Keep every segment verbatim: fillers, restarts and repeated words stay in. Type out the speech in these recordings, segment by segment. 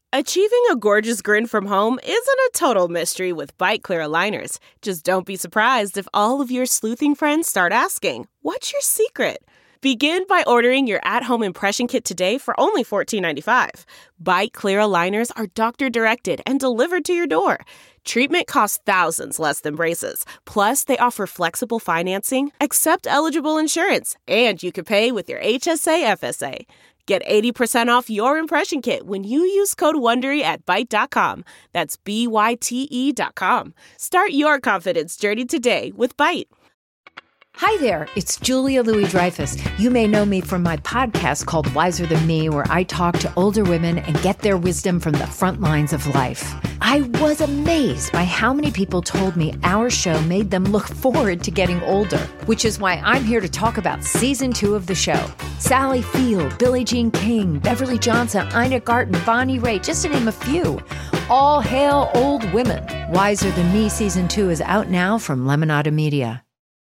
Achieving a gorgeous grin from home isn't a total mystery with Byte Clear aligners. Just don't be surprised if all of your sleuthing friends start asking, "What's your secret?" Begin by ordering your at-home impression kit today for only fourteen ninety-five. Byte Clear aligners are doctor-directed and delivered to your door. Treatment costs thousands less than braces. Plus, they offer flexible financing, accept eligible insurance, and you can pay with your H S A F S A. Get eighty percent off your impression kit when you use code WONDERY at byte dot com. That's B Y T E dot com. Start your confidence journey today with Byte. Hi there, it's Julia Louis-Dreyfus. You may know me from my podcast called Wiser Than Me, where I talk to older women and get their wisdom from the front lines of life. I was amazed by how many people told me our show made them look forward to getting older, which is why I'm here to talk about season two of the show. Sally Field, Billie Jean King, Beverly Johnson, Ina Garten, Bonnie Raitt, just to name a few. All hail old women. Wiser Than Me season two is out now from Lemonada Media.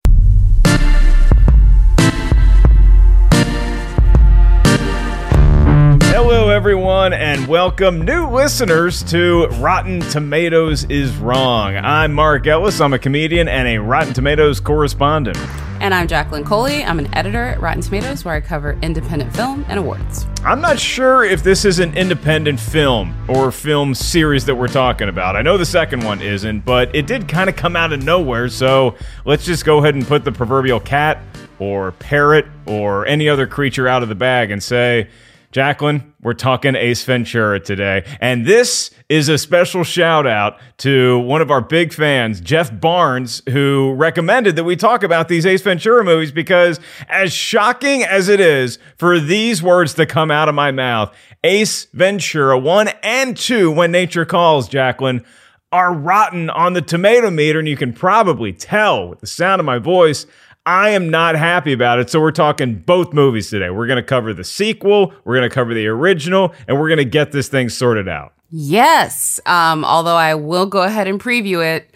Hello, everyone, and welcome new listeners to Rotten Tomatoes is Wrong. I'm Mark Ellis. I'm a comedian and a Rotten Tomatoes correspondent. And I'm Jacqueline Coley. I'm an editor at Rotten Tomatoes, where I cover independent film and awards. I'm not sure if this is an independent film or film series that we're talking about. I know the second one isn't, but it did kind of come out of nowhere, so let's just go ahead and put the proverbial cat or parrot or any other creature out of the bag and say, Jacqueline, we're talking Ace Ventura today. And this is a special shout out to one of our big fans, Jeff Barnes, who recommended that we talk about these Ace Ventura movies because, as shocking as it is for these words to come out of my mouth, Ace Ventura one and two, When Nature Calls, Jacqueline, are rotten on the tomato meter. And you can probably tell with the sound of my voice, I am not happy about it, so we're talking both movies today. We're going to cover the sequel, we're going to cover the original, and we're going to get this thing sorted out. Yes, um, although I will go ahead and preview it,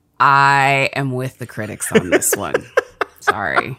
I am with the critics on this one. Sorry.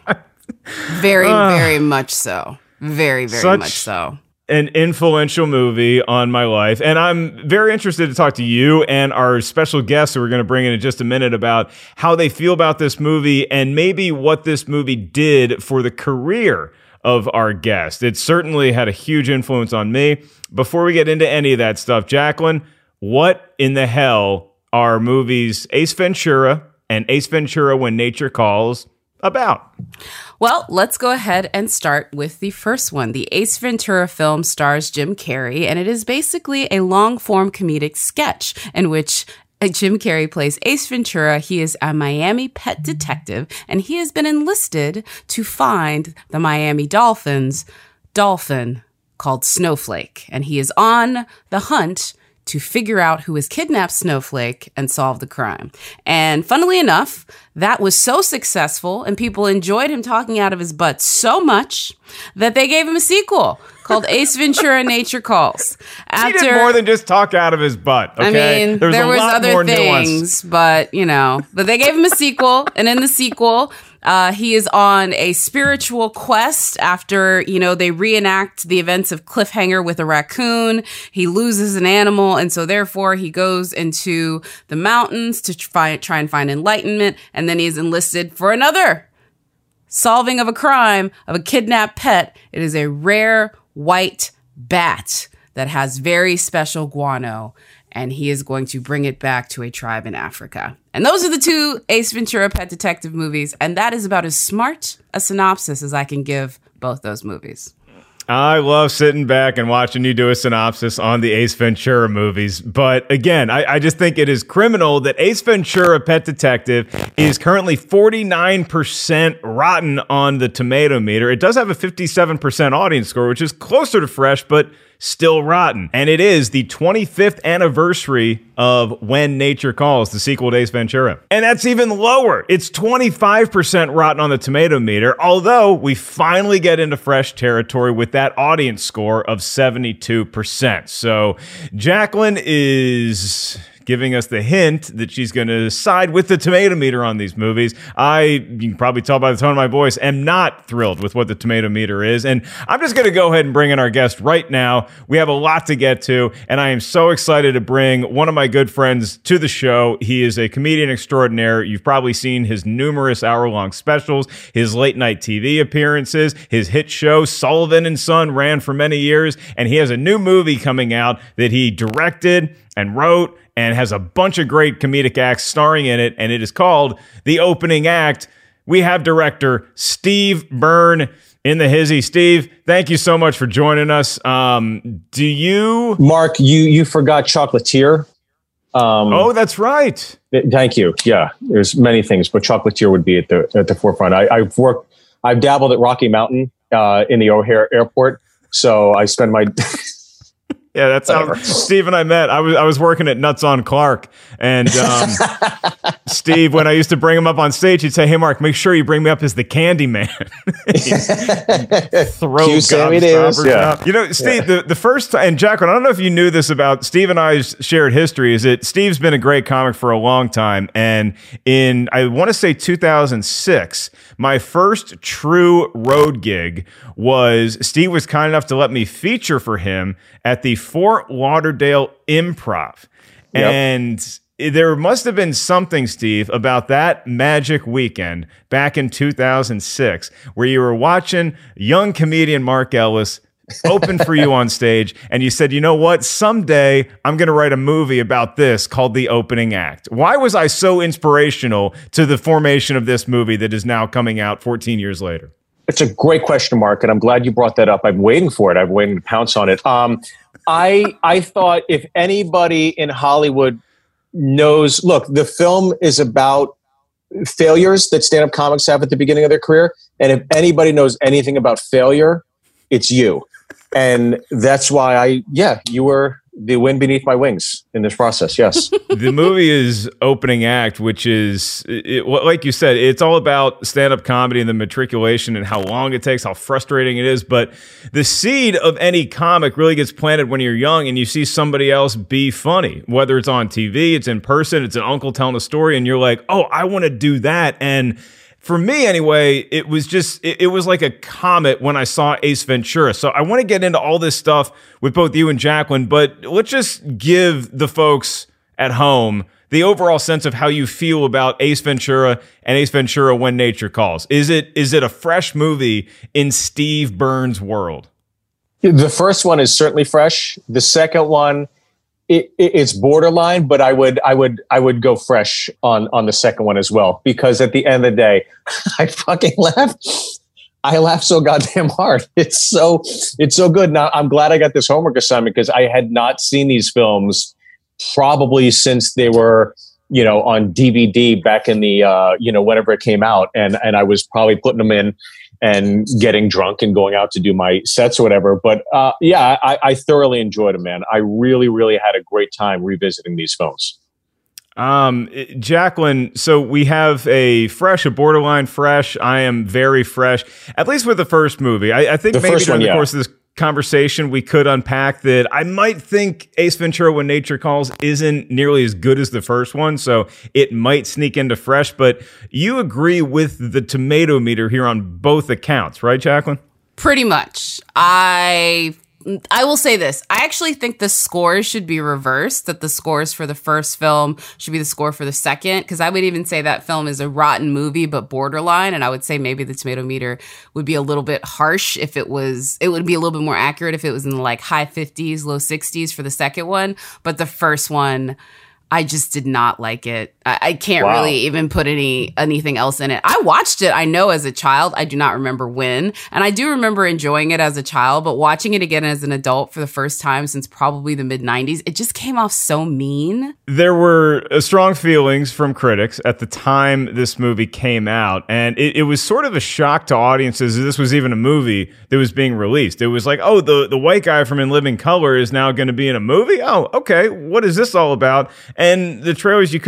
Very, uh, very much so. Very, very such- much so. An influential movie on my life. And I'm very interested to talk to you and our special guests who we're going to bring in in just a minute about how they feel about this movie and maybe what this movie did for the career of our guest. It certainly had a huge influence on me. Before we get into any of that stuff, Jacqueline, what in the hell are movies Ace Ventura and Ace Ventura When Nature Calls about? Well, let's go ahead and start with the first one. The Ace Ventura film stars Jim Carrey, and it is basically a long-form comedic sketch in which Jim Carrey plays Ace Ventura. He is a Miami pet detective, and he has been enlisted to find the Miami Dolphins' dolphin called Snowflake, and he is on the hunt to figure out who has kidnapped Snowflake and solve the crime. And funnily enough, that was so successful and people enjoyed him talking out of his butt so much that they gave him a sequel called Ace Ventura Nature Calls. After, he did more than just talk out of his butt, okay? I mean, There's there a was lot other more things, nuance. But, you know, but they gave him a sequel, and in the sequel, Uh, he is on a spiritual quest after, you know, they reenact the events of Cliffhanger with a raccoon. He loses an animal, and so therefore he goes into the mountains to try, try and find enlightenment, and then he is enlisted for another solving of a crime of a kidnapped pet. It is a rare white bat that has very special guano, and he is going to bring it back to a tribe in Africa. And those are the two Ace Ventura Pet Detective movies, and that is about as smart a synopsis as I can give both those movies. I love sitting back and watching you do a synopsis on the Ace Ventura movies. But again, I, I just think it is criminal that Ace Ventura Pet Detective is currently forty-nine percent rotten on the tomato meter. It does have a fifty-seven percent audience score, which is closer to fresh, but still rotten. And it is the twenty-fifth anniversary of When Nature Calls, the sequel to Ace Ventura. And that's even lower. It's twenty-five percent rotten on the tomato meter, although we finally get into fresh territory with that audience score of seventy-two percent. So Jacqueline is giving us the hint that she's going to side with the tomato meter on these movies. I, you can probably tell by the tone of my voice, am not thrilled with what the tomato meter is. And I'm just going to go ahead and bring in our guest right now. We have a lot to get to, and I am so excited to bring one of my good friends to the show. He is a comedian extraordinaire. You've probably seen his numerous hour-long specials, his late-night T V appearances, his hit show, Sullivan and Son, ran for many years, and he has a new movie coming out that he directed and wrote and has a bunch of great comedic acts starring in it, and it is called The Opening Act. We have director Steve Byrne in the hizzy. Steve, thank you so much for joining us. Um, do you... Mark, you you forgot Chocolatier. Um, oh, that's right. Thank you. Yeah, there's many things, but Chocolatier would be at the at the forefront. I, I've worked, I've dabbled at Rocky Mountain uh, in the O'Hare Airport, so I spend my... Yeah, that's how Steve and I met. I was I was working at Nuts on Clark, and um, Steve, when I used to bring him up on stage, he'd say, "Hey, Mark, make sure you bring me up as the Candy Man." Throw gobstoppers yeah. out. You know, Steve, yeah. the, the first time, and Jacqueline, I don't know if you knew this about Steve and I's shared history, is that Steve's been a great comic for a long time, and in, I want to say two thousand six, my first true road gig was, Steve was kind enough to let me feature for him at the Fort Lauderdale Improv. Yep. And there must have been something, Steve, about that magic weekend back in two thousand six where you were watching young comedian Mark Ellis open for you on stage, and you said, you know what, someday I'm going to write a movie about this called The Opening Act. Why was I so inspirational to the formation of this movie that is now coming out fourteen years later? It's a great question, Mark, and I'm glad you brought that up. I'm waiting for it. I've waited to pounce on it. Um, I I thought if anybody in Hollywood knows, look, the film is about failures that stand-up comics have at the beginning of their career, and if anybody knows anything about failure, it's you. And that's why I, yeah, you were the wind beneath my wings in this process. Yes. The movie is Opening Act, which is, it, like you said, it's all about stand-up comedy and the matriculation and how long it takes, how frustrating it is. But the seed of any comic really gets planted when you're young and you see somebody else be funny, whether it's on T V, it's in person, it's an uncle telling a story, and you're like, oh, I want to do that. And for me, anyway, it was just, it, it was like a comet when I saw Ace Ventura. So I want to get into all this stuff with both you and Jacqueline, but let's just give the folks at home the overall sense of how you feel about Ace Ventura and Ace Ventura: When Nature Calls. Is it is it a fresh movie in Steve Byrne's world? The first one is certainly fresh. The second one, It, it, it's borderline, but I would, I would, I would go fresh on on the second one as well, because at the end of the day, I fucking laugh. I laugh so goddamn hard. It's so, it's so good. Now I'm glad I got this homework assignment because I had not seen these films probably since they were, you know, on D V D back in the, uh, you know, whenever it came out, and and I was probably putting them in and getting drunk and going out to do my sets or whatever. But uh, yeah, I, I thoroughly enjoyed it, man. I really, really had a great time revisiting these films. Um, Jacqueline, so we have a fresh, a borderline fresh. I am very fresh, at least with the first movie. I, I think the maybe first during one, the yeah. course of this conversation, we could unpack that. I might think Ace Ventura: When Nature Calls isn't nearly as good as the first one, so it might sneak into fresh, but you agree with the tomato meter here on both accounts, right, Jacqueline? Pretty much. I I will say this. I actually think the scores should be reversed, that the scores for the first film should be the score for the second, because I would even say that film is a rotten movie, but borderline. And I would say maybe the tomato meter would be a little bit harsh if it was, it would be a little bit more accurate if it was in the like high fifties, low sixties for the second one. But the first one, I just did not like it. I, I can't wow. really even put any anything else in it. I watched it, I know, as a child. I do not remember when. And I do remember enjoying it as a child, but watching it again as an adult for the first time since probably the mid nineties, it just came off so mean. There were uh, strong feelings from critics at the time this movie came out. And it, it was sort of a shock to audiences that this was even a movie that was being released. It was like, oh, the, the white guy from In Living Color is now going to be in a movie? Oh, okay. What is this all about? And the trailers, you couldn't really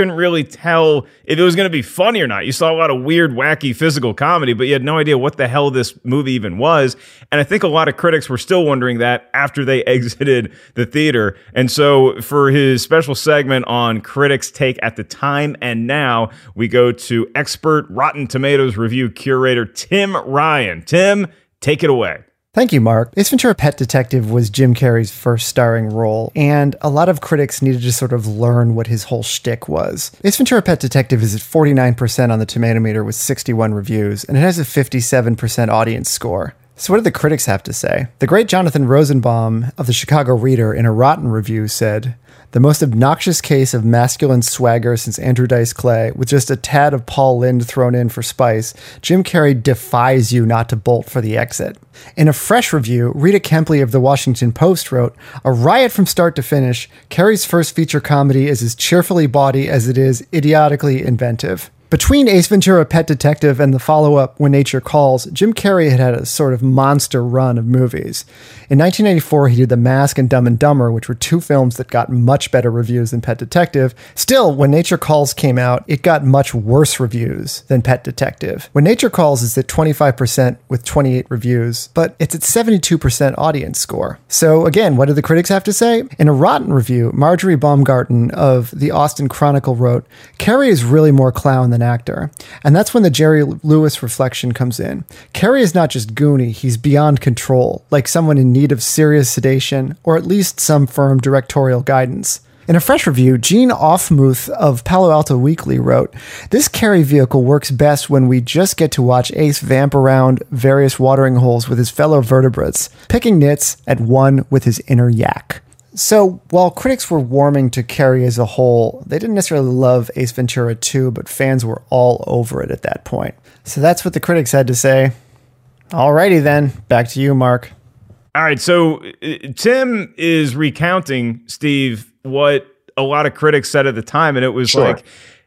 tell if it was going to be funny or not. You saw a lot of weird, wacky physical comedy, but you had no idea what the hell this movie even was. And I think a lot of critics were still wondering that after they exited the theater. And so for his special segment on critics' take at the time and now, we go to expert Rotten Tomatoes review curator Tim Ryan. Tim, take it away. Thank you, Mark. Ace Ventura: Pet Detective was Jim Carrey's first starring role, and a lot of critics needed to sort of learn what his whole shtick was. Ace Ventura: Pet Detective is at forty-nine percent on the Tomato Meter with sixty-one reviews, and it has a fifty-seven percent audience score. So what did the critics have to say? The great Jonathan Rosenbaum of the Chicago Reader in a Rotten review said, "The most obnoxious case of masculine swagger since Andrew Dice Clay, with just a tad of Paul Lynde thrown in for spice, Jim Carrey defies you not to bolt for the exit." In a fresh review, Rita Kempley of the Washington Post wrote, "A riot from start to finish, Carrey's first feature comedy is as cheerfully bawdy as it is idiotically inventive." Between Ace Ventura: Pet Detective and the follow-up When Nature Calls, Jim Carrey had had a sort of monster run of movies. In nineteen ninety-four, he did The Mask and Dumb and Dumber, which were two films that got much better reviews than Pet Detective. Still, When Nature Calls came out, it got much worse reviews than Pet Detective. When Nature Calls is at twenty-five percent with twenty-eight reviews, but it's at seventy-two percent audience score. So again, what did the critics have to say? In a Rotten review, Marjorie Baumgarten of the Austin Chronicle wrote, "Carrey is really more clown than actor." And that's when the Jerry Lewis reflection comes in. Carrey is not just goony, he's beyond control, like someone in need of serious sedation, or at least some firm directorial guidance. In a fresh review, Gene Offmuth of Palo Alto Weekly wrote, "This Carrey vehicle works best when we just get to watch Ace vamp around various watering holes with his fellow vertebrates, picking nits at one with his inner yak." So, while critics were warming to Carrey as a whole, they didn't necessarily love Ace Ventura two, but fans were all over it at that point. So that's what the critics had to say. Alrighty then, back to you, Mark. All right, so uh, Tim is recounting, Steve, what a lot of critics said at the time, and it was Sure. like,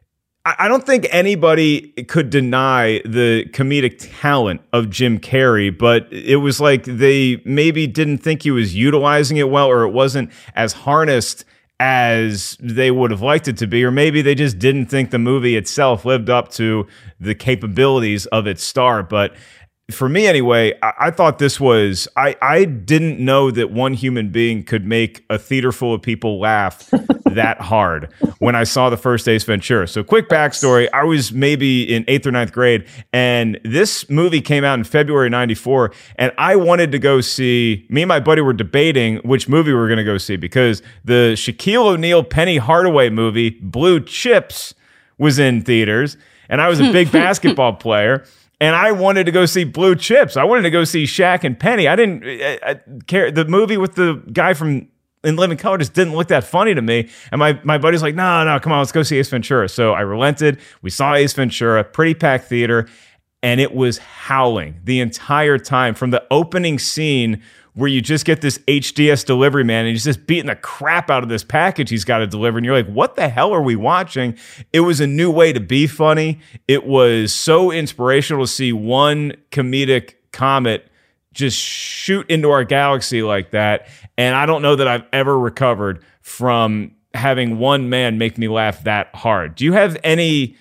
I don't think anybody could deny the comedic talent of Jim Carrey, but it was like they maybe didn't think he was utilizing it well, or it wasn't as harnessed as they would have liked it to be, or maybe they just didn't think the movie itself lived up to the capabilities of its star. But for me anyway, I, I thought this was, I, I didn't know that one human being could make a theater full of people laugh that hard when I saw the first Ace Ventura. So quick backstory, I was maybe in eighth or ninth grade, and this movie came out in February ninety-four, and I wanted to go see, me and my buddy were debating which movie we were going to go see, because the Shaquille O'Neal, Penny Hardaway movie, Blue Chips, was in theaters, and I was a big basketball player. And I wanted to go see Blue Chips. I wanted to go see Shaq and Penny. I didn't I, I care. The movie with the guy from In Living Color just didn't look that funny to me. And my, my buddy's like, no, no, come on, let's go see Ace Ventura. So I relented. We saw Ace Ventura, pretty packed theater, and it was howling the entire time from the opening scene where you just get this H D S delivery man and he's just beating the crap out of this package he's got to deliver. And you're like, what the hell are we watching? It was a new way to be funny. It was so inspirational to see one comedic comet just shoot into our galaxy like that. And I don't know that I've ever recovered from having one man make me laugh that hard. Do you have any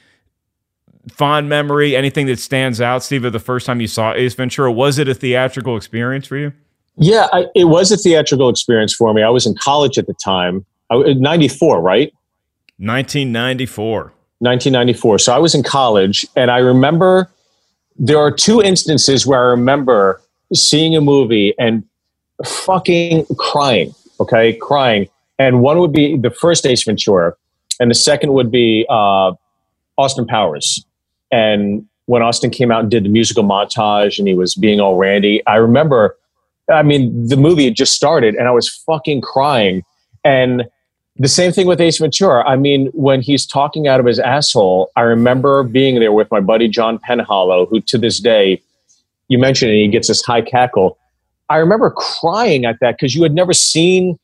fond memory, anything that stands out, Steve, of the first time you saw Ace Ventura? Was it a theatrical experience for you? Yeah, I, it was a theatrical experience for me. I was in college at the time. I, ninety-four, right? nineteen ninety-four. nineteen ninety-four. So I was in college, and I remember there are two instances where I remember seeing a movie and fucking crying, okay? Crying. And one would be the first Ace Ventura, and the second would be uh, Austin Powers. And when Austin came out and did the musical montage and he was being all randy, I remember... I mean, the movie had just started and I was fucking crying. And the same thing with Ace Ventura. I mean, when he's talking out of his asshole, I remember being there with my buddy John Penhollow, who to this day, you mentioned it, he gets this high cackle. I remember crying at that because you had never seen,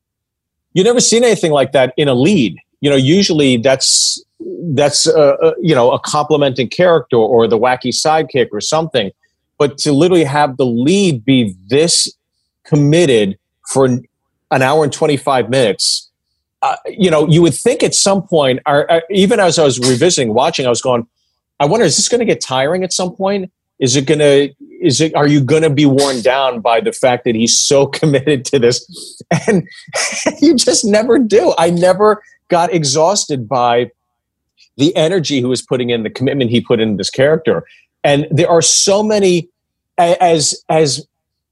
you never seen anything like that in a lead. You know, usually that's, that's uh, uh, you know, a complimenting character or the wacky sidekick or something. But to literally have the lead be this committed for an hour and twenty-five minutes, uh, you know, you would think at some point, or, uh, even as I was revisiting, watching, I was going, I wonder, is this going to get tiring at some point? Is it going to, is it, are you going to be worn down by the fact that he's so committed to this? And you just never do. I never got exhausted by the energy he was putting in, the commitment he put in this character. And there are so many, as, as,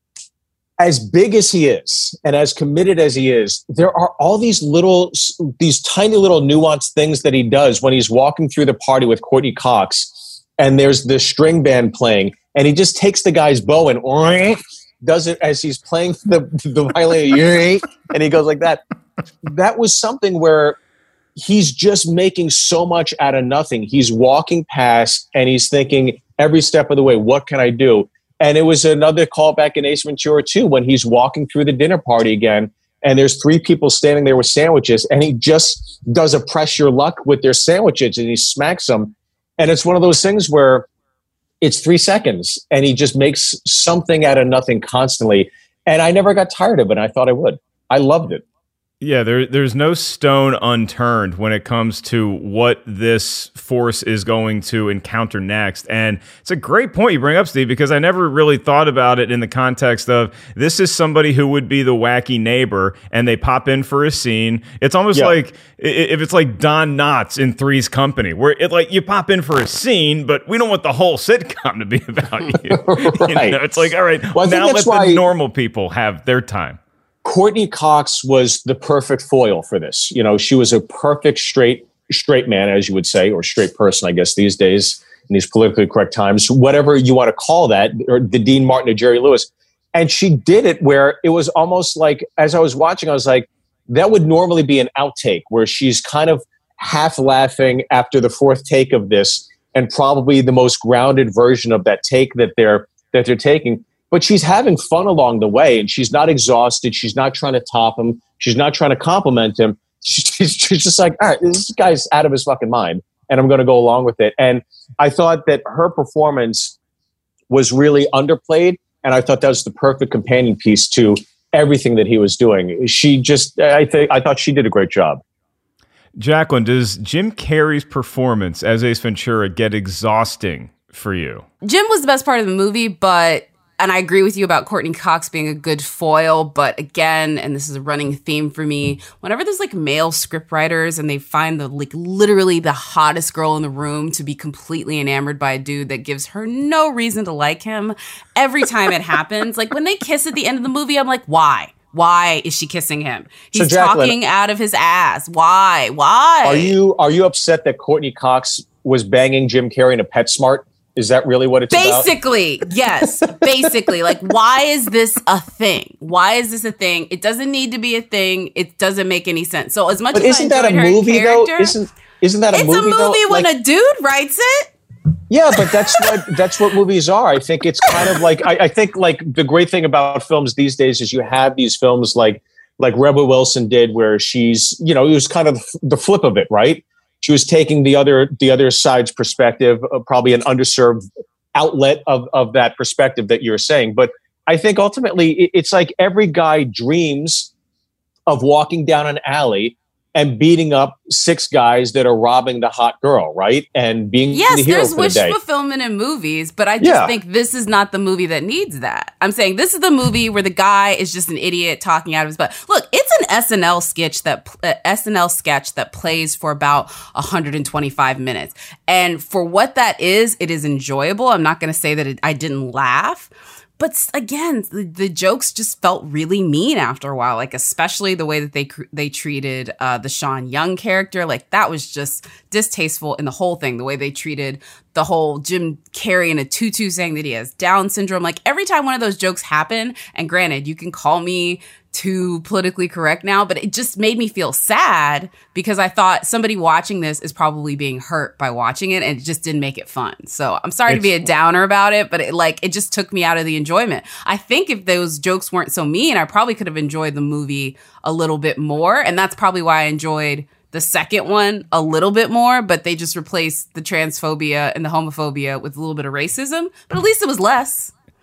as big as he is and as committed as he is, there are all these little, these tiny little nuanced things that he does when he's walking through the party with Courtney Cox and there's the string band playing and he just takes the guy's bow and does it as he's playing the, the violin and he goes like that. That was something where he's just making so much out of nothing. He's walking past and he's thinking every step of the way, what can I do? And it was another callback in Ace Ventura two when he's walking through the dinner party again and there's three people standing there with sandwiches and he just does a press your luck with their sandwiches and he smacks them. And it's one of those things where it's three seconds and he just makes something out of nothing constantly. And I never got tired of it. And I thought I would. I loved it. Yeah, there, there's no stone unturned when it comes to what this force is going to encounter next. And it's a great point you bring up, Steve, because I never really thought about it in the context of this is somebody who would be the wacky neighbor and they pop in for a scene. It's almost yeah. like if it's like Don Knotts in Three's Company, where it like you pop in for a scene, but we don't want the whole sitcom to be about you. Right. You know, it's like, all right, well, now let the normal people have their time. Courtney Cox was the perfect foil for this. You know, she was a perfect straight straight man, as you would say, or straight person, I guess, these days, in these politically correct times, whatever you want to call that, or the Dean Martin or Jerry Lewis. And she did it where it was almost like, as I was watching, I was like, that would normally be an outtake where she's kind of half laughing after the fourth take of this, and probably the most grounded version of that take that they're that they're taking. But she's having fun along the way, and she's not exhausted. She's not trying to top him. She's not trying to compliment him. She's, she's just like, all right, this guy's out of his fucking mind, and I'm going to go along with it. And I thought that her performance was really underplayed, and I thought that was the perfect companion piece to everything that he was doing. She just, I think, I thought she did a great job. Jacqueline, does Jim Carrey's performance as Ace Ventura get exhausting for you? Jim was the best part of the movie, but... And I agree with you about Courtney Cox being a good foil, but again, and this is a running theme for me, whenever there's like male scriptwriters and they find the like literally the hottest girl in the room to be completely enamored by a dude that gives her no reason to like him, every time it happens, like when they kiss at the end of the movie, I'm like, why? Why is she kissing him? He's so talking out of his ass. Why? Why? Are you are you upset that Courtney Cox was banging Jim Carrey in a PetSmart? Is that really what it's Basically, about? Yes. Basically. Like, why is this a thing? Why is this a thing? It doesn't need to be a thing. It doesn't make any sense. So as much but as isn't I that a movie though? Isn't isn't that a it's movie? It's a movie though? when like, a dude writes it. Yeah, but that's what that's what movies are. I think it's kind of like I, I think like the great thing about films these days is you have these films like like Rebel Wilson did, where she's, you know, it was kind of the flip of it, right? She was taking the other the other side's perspective, uh, probably an underserved outlet of, of that perspective that you're saying. But I think ultimately it, it's like every guy dreams of walking down an alley and beating up six guys that are robbing the hot girl, right? And being yes, the hero there's for wish the day. fulfillment in movies, but I just yeah. think this is not the movie that needs that. I'm saying this is the movie where the guy is just an idiot talking out of his butt. Look, it's an S N L sketch that uh, S N L sketch that plays for about one hundred twenty-five minutes, and for what that is, it is enjoyable. I'm not going to say that it, I didn't laugh. But again, the, the jokes just felt really mean after a while, like especially the way that they they treated uh, the Sean Young character. Like that was just distasteful in the whole thing, the way they treated the whole Jim Carrey in a tutu saying that he has Down syndrome. Like every time one of those jokes happen, and granted, you can call me too politically correct now, but it just made me feel sad because I thought somebody watching this is probably being hurt by watching it, and it just didn't make it fun. So I'm sorry it's, to be a downer about it, but it, like it just took me out of the enjoyment. I think if those jokes weren't so mean, I probably could have enjoyed the movie a little bit more, and that's probably why I enjoyed the second one a little bit more, but they just replaced the transphobia and the homophobia with a little bit of racism, but at least it was less.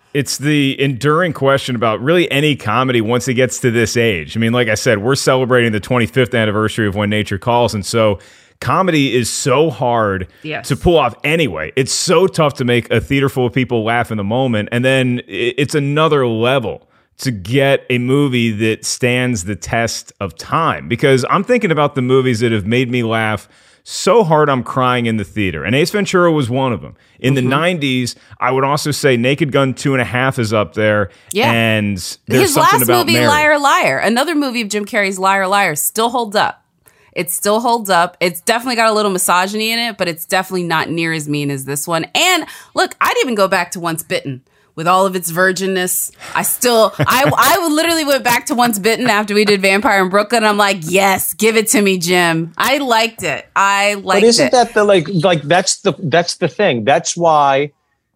It's the enduring question about really any comedy once it gets to this age. I mean, like I said, we're celebrating the twenty-fifth anniversary of When Nature Calls. And so comedy is so hard yes. to pull off anyway. It's so tough to make a theater full of people laugh in the moment. And then it's another level to get a movie that stands the test of time. Because I'm thinking about the movies that have made me laugh so hard I'm crying in the theater. And Ace Ventura was one of them. In mm-hmm. the nineties, I would also say Naked Gun two and a half is up there. Yeah. And there's His something last about movie, Mary. Liar Liar, another movie of Jim Carrey's Liar Liar, still holds up. It still holds up. It's definitely got a little misogyny in it, but it's definitely not near as mean as this one. And look, I'd even go back to Once Bitten. With all of its virginness, I still, I, I literally went back to Once Bitten after we did Vampire in Brooklyn. I'm like, yes, give it to me, Jim. I liked it. I liked it. But isn't it. that the like, like that's the that's the thing. That's why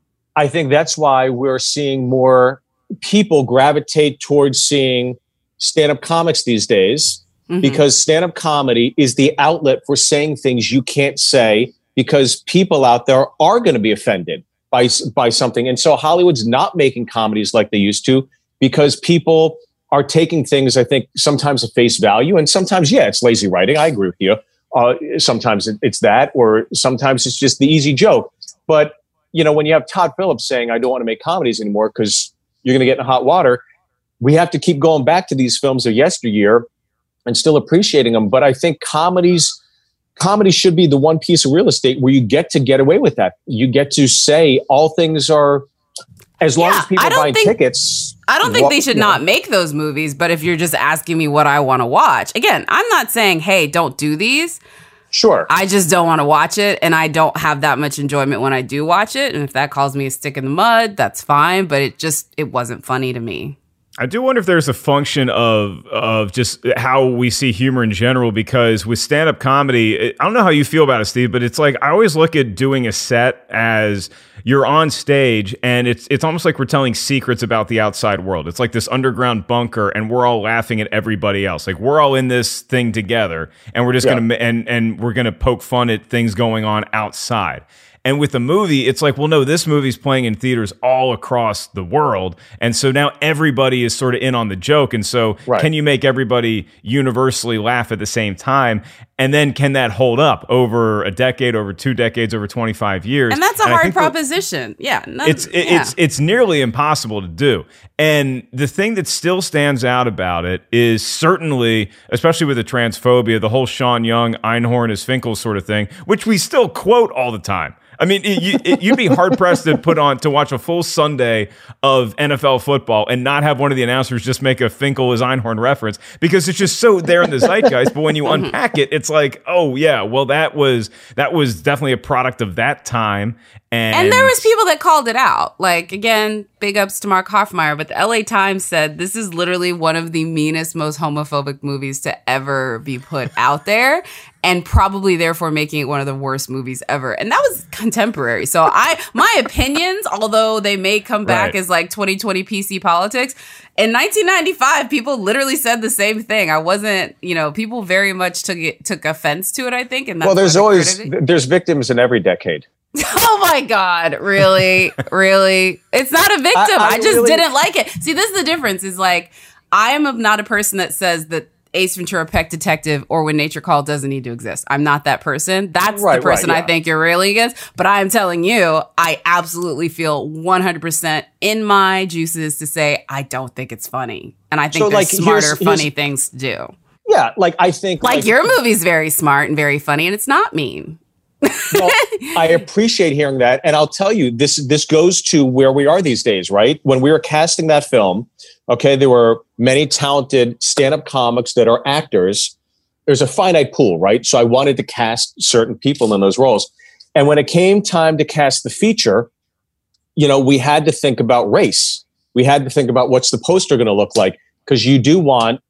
I think that's why we're seeing more people gravitate towards seeing stand-up comics these days, mm-hmm. because stand-up comedy is the outlet for saying things you can't say because people out there are going to be offended by by something. And so Hollywood's not making comedies like they used to because people are taking things, I think, sometimes at face value. And sometimes, yeah, it's lazy writing. I agree with you. Uh, sometimes it's that, or sometimes it's just the easy joke. But, you know, when you have Todd Phillips saying, I don't want to make comedies anymore because you're going to get in hot water, we have to keep going back to these films of yesteryear and still appreciating them. But I think comedies... Comedy should be the one piece of real estate where you get to get away with that. You get to say all things are, as long yeah, as people buy think, tickets. I don't think well, they should you know. not make those movies, but if you're just asking me what I want to watch, again, I'm not saying, hey, don't do these. Sure. I just don't want to watch it, and I don't have that much enjoyment when I do watch it. And if that calls me a stick in the mud, that's fine, but it just, it wasn't funny to me. I do wonder if there's a function of of just how we see humor in general, because with stand-up comedy, I don't know how you feel about it, Steve, but it's like I always look at doing a set as you're on stage and it's it's almost like we're telling secrets about the outside world. It's like this underground bunker and we're all laughing at everybody else. Like we're all in this thing together and we're just yeah. going to and and we're going to poke fun at things going on outside. And with the movie, it's like, well, no, this movie's playing in theaters all across the world. And so now everybody is sort of in on the joke. And so right. can you make everybody universally laugh at the same time? And then can that hold up over a decade, over two decades, over twenty-five years? And that's a and hard proposition. That, yeah. None, it's, it, yeah. it's, it's nearly impossible to do. And the thing that still stands out about it is certainly, especially with the transphobia, the whole Sean Young, Einhorn is Finkel sort of thing, which we still quote all the time. I mean, you, you'd be hard pressed to put on to watch a full Sunday of N F L football and not have one of the announcers just make a Finkel is Einhorn reference, because it's just so there in the zeitgeist. But when you unpack it, it's like, oh yeah, well that was that was definitely a product of that time. And, and there was people that called it out. Like, again, big ups to Mark Hoffmeyer, but the L A Times said this is literally one of the meanest, most homophobic movies to ever be put out there, and probably therefore making it one of the worst movies ever. And that was contemporary. So I, my opinions, although they may come back right. as like twenty twenty P C politics, in nineteen ninety-five, people literally said the same thing. I wasn't, you know, people very much took it, took offense to it, I think. And that's well, there's always, there's victims in every decade. Oh my God, really? Really? It's not a victim. I, I, I just really... didn't like it. See, this is the difference, is like, I am not a person that says that Ace Ventura, Pet Detective, or When Nature Calls doesn't need to exist. I'm not that person. That's right, the person right, yeah. I think you're railing against. But I'm telling you, I absolutely feel one hundred percent in my juices to say, I don't think it's funny. And I think so, there's like, smarter, here's, funny here's, things to do. Yeah, like I think... Like, like your movie's very smart and very funny, and it's not mean. Well, I appreciate hearing that. And I'll tell you, this this goes to where we are these days, right? When we were casting that film, okay, there were many talented stand-up comics that are actors. There's a finite pool, right? So I wanted to cast certain people in those roles. And when it came time to cast the feature, you know, we had to think about race. We had to think about what's the poster going to look like, because you do want,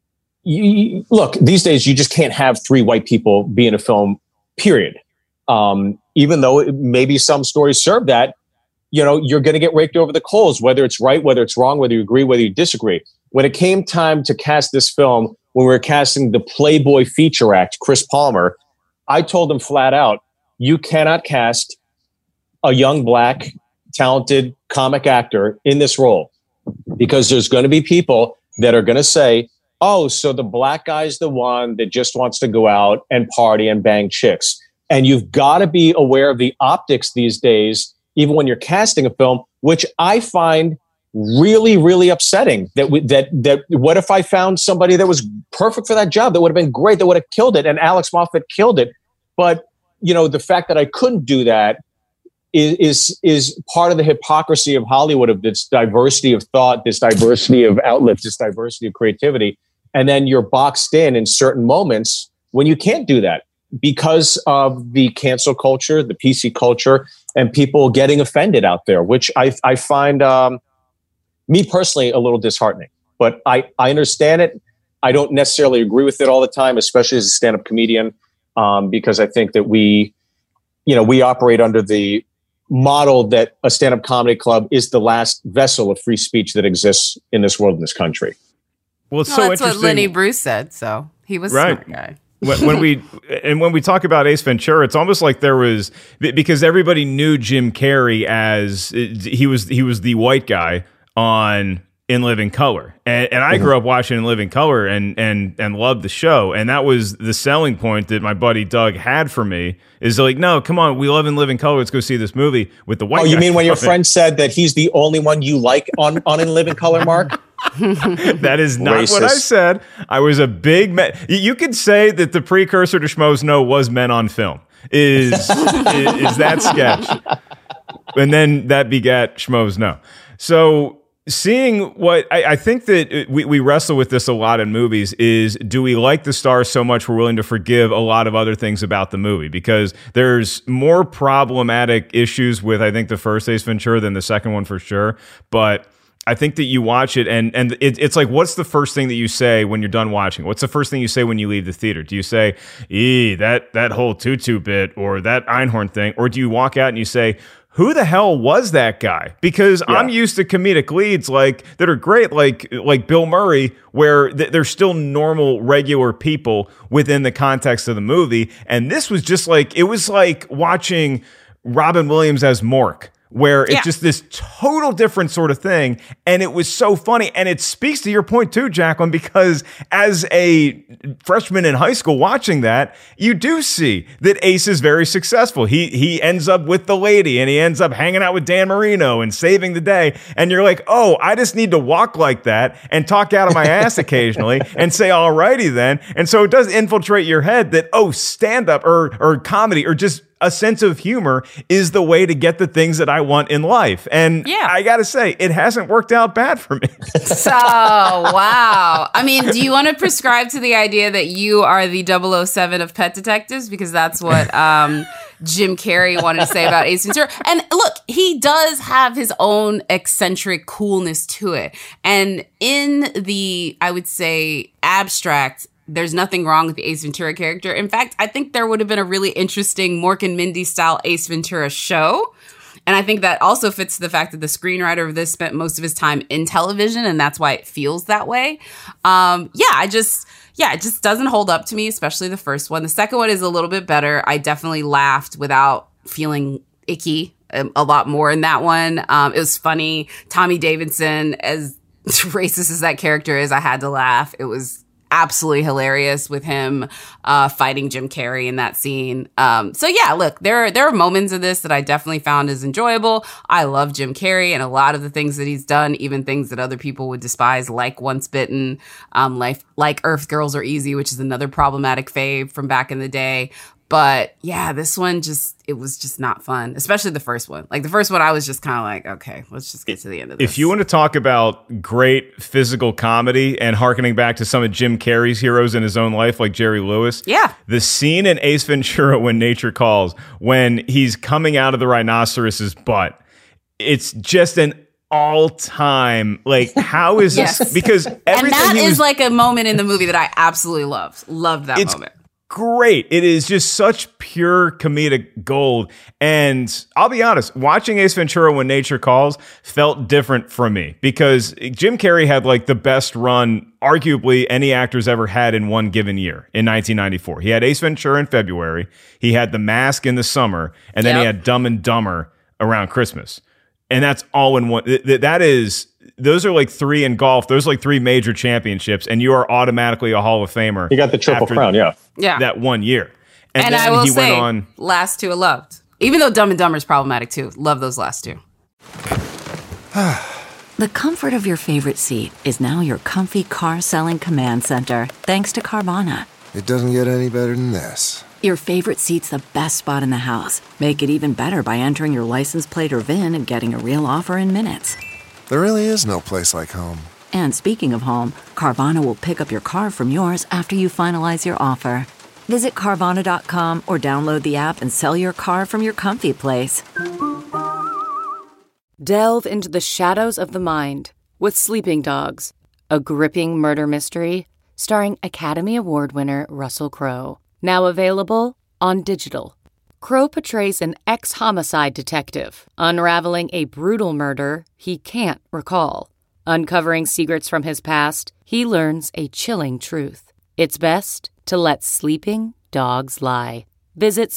you, look, these days you just can't have three white people be in a film, period. Um, even though it, maybe some stories serve that, you know, you're going to get raked over the coals, whether it's right, whether it's wrong, whether you agree, whether you disagree. When it came time to cast this film, when we were casting the Playboy feature act, Chris Palmer, I told him flat out, you cannot cast a young black talented comic actor in this role, because there's going to be people that are going to say, oh, so the black guy's the one that just wants to go out and party and bang chicks. And you've got to be aware of the optics these days, even when you're casting a film, which I find really, really upsetting. That we, that that what if I found somebody that was perfect for that job, that would have been great, that would have killed it, and Alex Moffat killed it. But, you know, the fact that I couldn't do that is is is part of the hypocrisy of Hollywood, of this diversity of thought, this diversity of outlets, this diversity of creativity. And then you're boxed in in certain moments when you can't do that because of the cancel culture, the P C culture, and people getting offended out there, which I, I find, um, me personally, a little disheartening. But I, I understand it. I don't necessarily agree with it all the time, especially as a stand-up comedian, um, because I think that we, you know, we operate under the model that a stand-up comedy club is the last vessel of free speech that exists in this world, in this country. Well, it's well, so that's interesting. what Lenny Bruce said, so he was right. a smart guy. when, when we and when we talk about Ace Ventura, it's almost like there was, because everybody knew Jim Carrey as he was he was the white guy on In Living Color, and, and I grew up watching In Living Color and and and loved the show, and that was the selling point that my buddy Doug had for me. Is like, no, come on, we love In Living Color. Let's go see this movie with the white. Oh, guy you mean when your it. friend said that he's the only one you like on on In Living Color, Mark? That is not Racist. what I said. I was a big man. You could say that the precursor to Schmoes Know was Men on Film. Is, is is that sketch, and then that begat Schmoes Know. So seeing what I, I think that we, we wrestle with this a lot in movies is, do we like the stars so much we're willing to forgive a lot of other things about the movie? Because there's more problematic issues with, I think, the first Ace Ventura than the second one for sure. But I think that you watch it and and it, it's like, what's the first thing that you say when you're done watching? What's the first thing you say when you leave the theater? Do you say, "Ee, that that whole Tutu bit or that Einhorn thing," or do you walk out and you say, who the hell was that guy? Because yeah. I'm used to comedic leads like that are great, like like Bill Murray, where th- they're still normal, regular people within the context of the movie. And this was just like, it was like watching Robin Williams as Mork, where it's yeah. just this total different sort of thing. And it was so funny. And it speaks to your point too, Jacqueline, because as a freshman in high school watching that, you do see that Ace is very successful. He he ends up with the lady and he ends up hanging out with Dan Marino and saving the day. And you're like, oh, I just need to walk like that and talk out of my ass occasionally and say, all righty then. And so it does infiltrate your head that, oh, stand-up or or comedy or just a sense of humor is the way to get the things that I want in life. And yeah. I got to say, it hasn't worked out bad for me. So, wow. I mean, do you want to prescribe to the idea that you are the double oh seven of pet detectives? Because that's what um, Jim Carrey wanted to say about Ace Ventura. And look, he does have his own eccentric coolness to it. And in the, I would say, abstract, there's nothing wrong with the Ace Ventura character. In fact, I think there would have been a really interesting Mork and Mindy style Ace Ventura show. And I think that also fits the fact that the screenwriter of this spent most of his time in television, and that's why it feels that way. Um, yeah, I just, yeah, it just doesn't hold up to me, especially the first one. The second one is a little bit better. I definitely laughed without feeling icky a, a lot more in that one. Um, it was funny. Tommy Davidson, as racist as that character is, I had to laugh. It was absolutely hilarious with him uh, fighting Jim Carrey in that scene. Um, so yeah, look, there are, there are moments of this that I definitely found as enjoyable. I love Jim Carrey and a lot of the things that he's done, even things that other people would despise, like Once Bitten, um, like, like Earth Girls Are Easy, which is another problematic fave from back in the day. But yeah, this one just, it was just not fun, especially the first one. Like the first one, I was just kind of like, okay, let's just get to the end of this. If you want to talk about great physical comedy and hearkening back to some of Jim Carrey's heroes in his own life, like Jerry Lewis. Yeah. The scene in Ace Ventura, When Nature Calls, when he's coming out of the rhinoceros's butt, it's just an all-time, like, how is yes. this? Because everything and that he is was, like a moment in the movie that I absolutely loved. Loved that it's moment. Great. It is just such pure comedic gold. And I'll be honest, watching Ace Ventura, When Nature Calls felt different from me because Jim Carrey had like the best run arguably any actor's ever had in one given year in nineteen ninety-four. He had Ace Ventura in February. He had The Mask in the summer. And then yep. he had Dumb and Dumber around Christmas. and that's all in one. Th- that is, those are like three in golf. Those are like three major championships, and you are automatically a Hall of Famer. You got the Triple Crown, yeah. Yeah. That one year. And, And then I will he say, went on. last two I loved. Even though Dumb and Dumber is problematic too. Love those last two. The comfort of your favorite seat is now your comfy car selling command center, thanks to Carvana. It doesn't get any better than this. Your favorite seat's the best spot in the house. Make it even better by entering your license plate or V I N and getting a real offer in minutes. There really is no place like home. And speaking of home, Carvana will pick up your car from yours after you finalize your offer. Visit Carvana dot com or download the app and sell your car from your comfy place. Delve into the shadows of the mind with Sleeping Dogs, a gripping murder mystery starring Academy Award winner Russell Crowe. Now available on digital. Crowe portrays an ex-homicide detective unraveling a brutal murder he can't recall. Uncovering secrets from his past, he learns a chilling truth. It's best to let sleeping dogs lie. Visit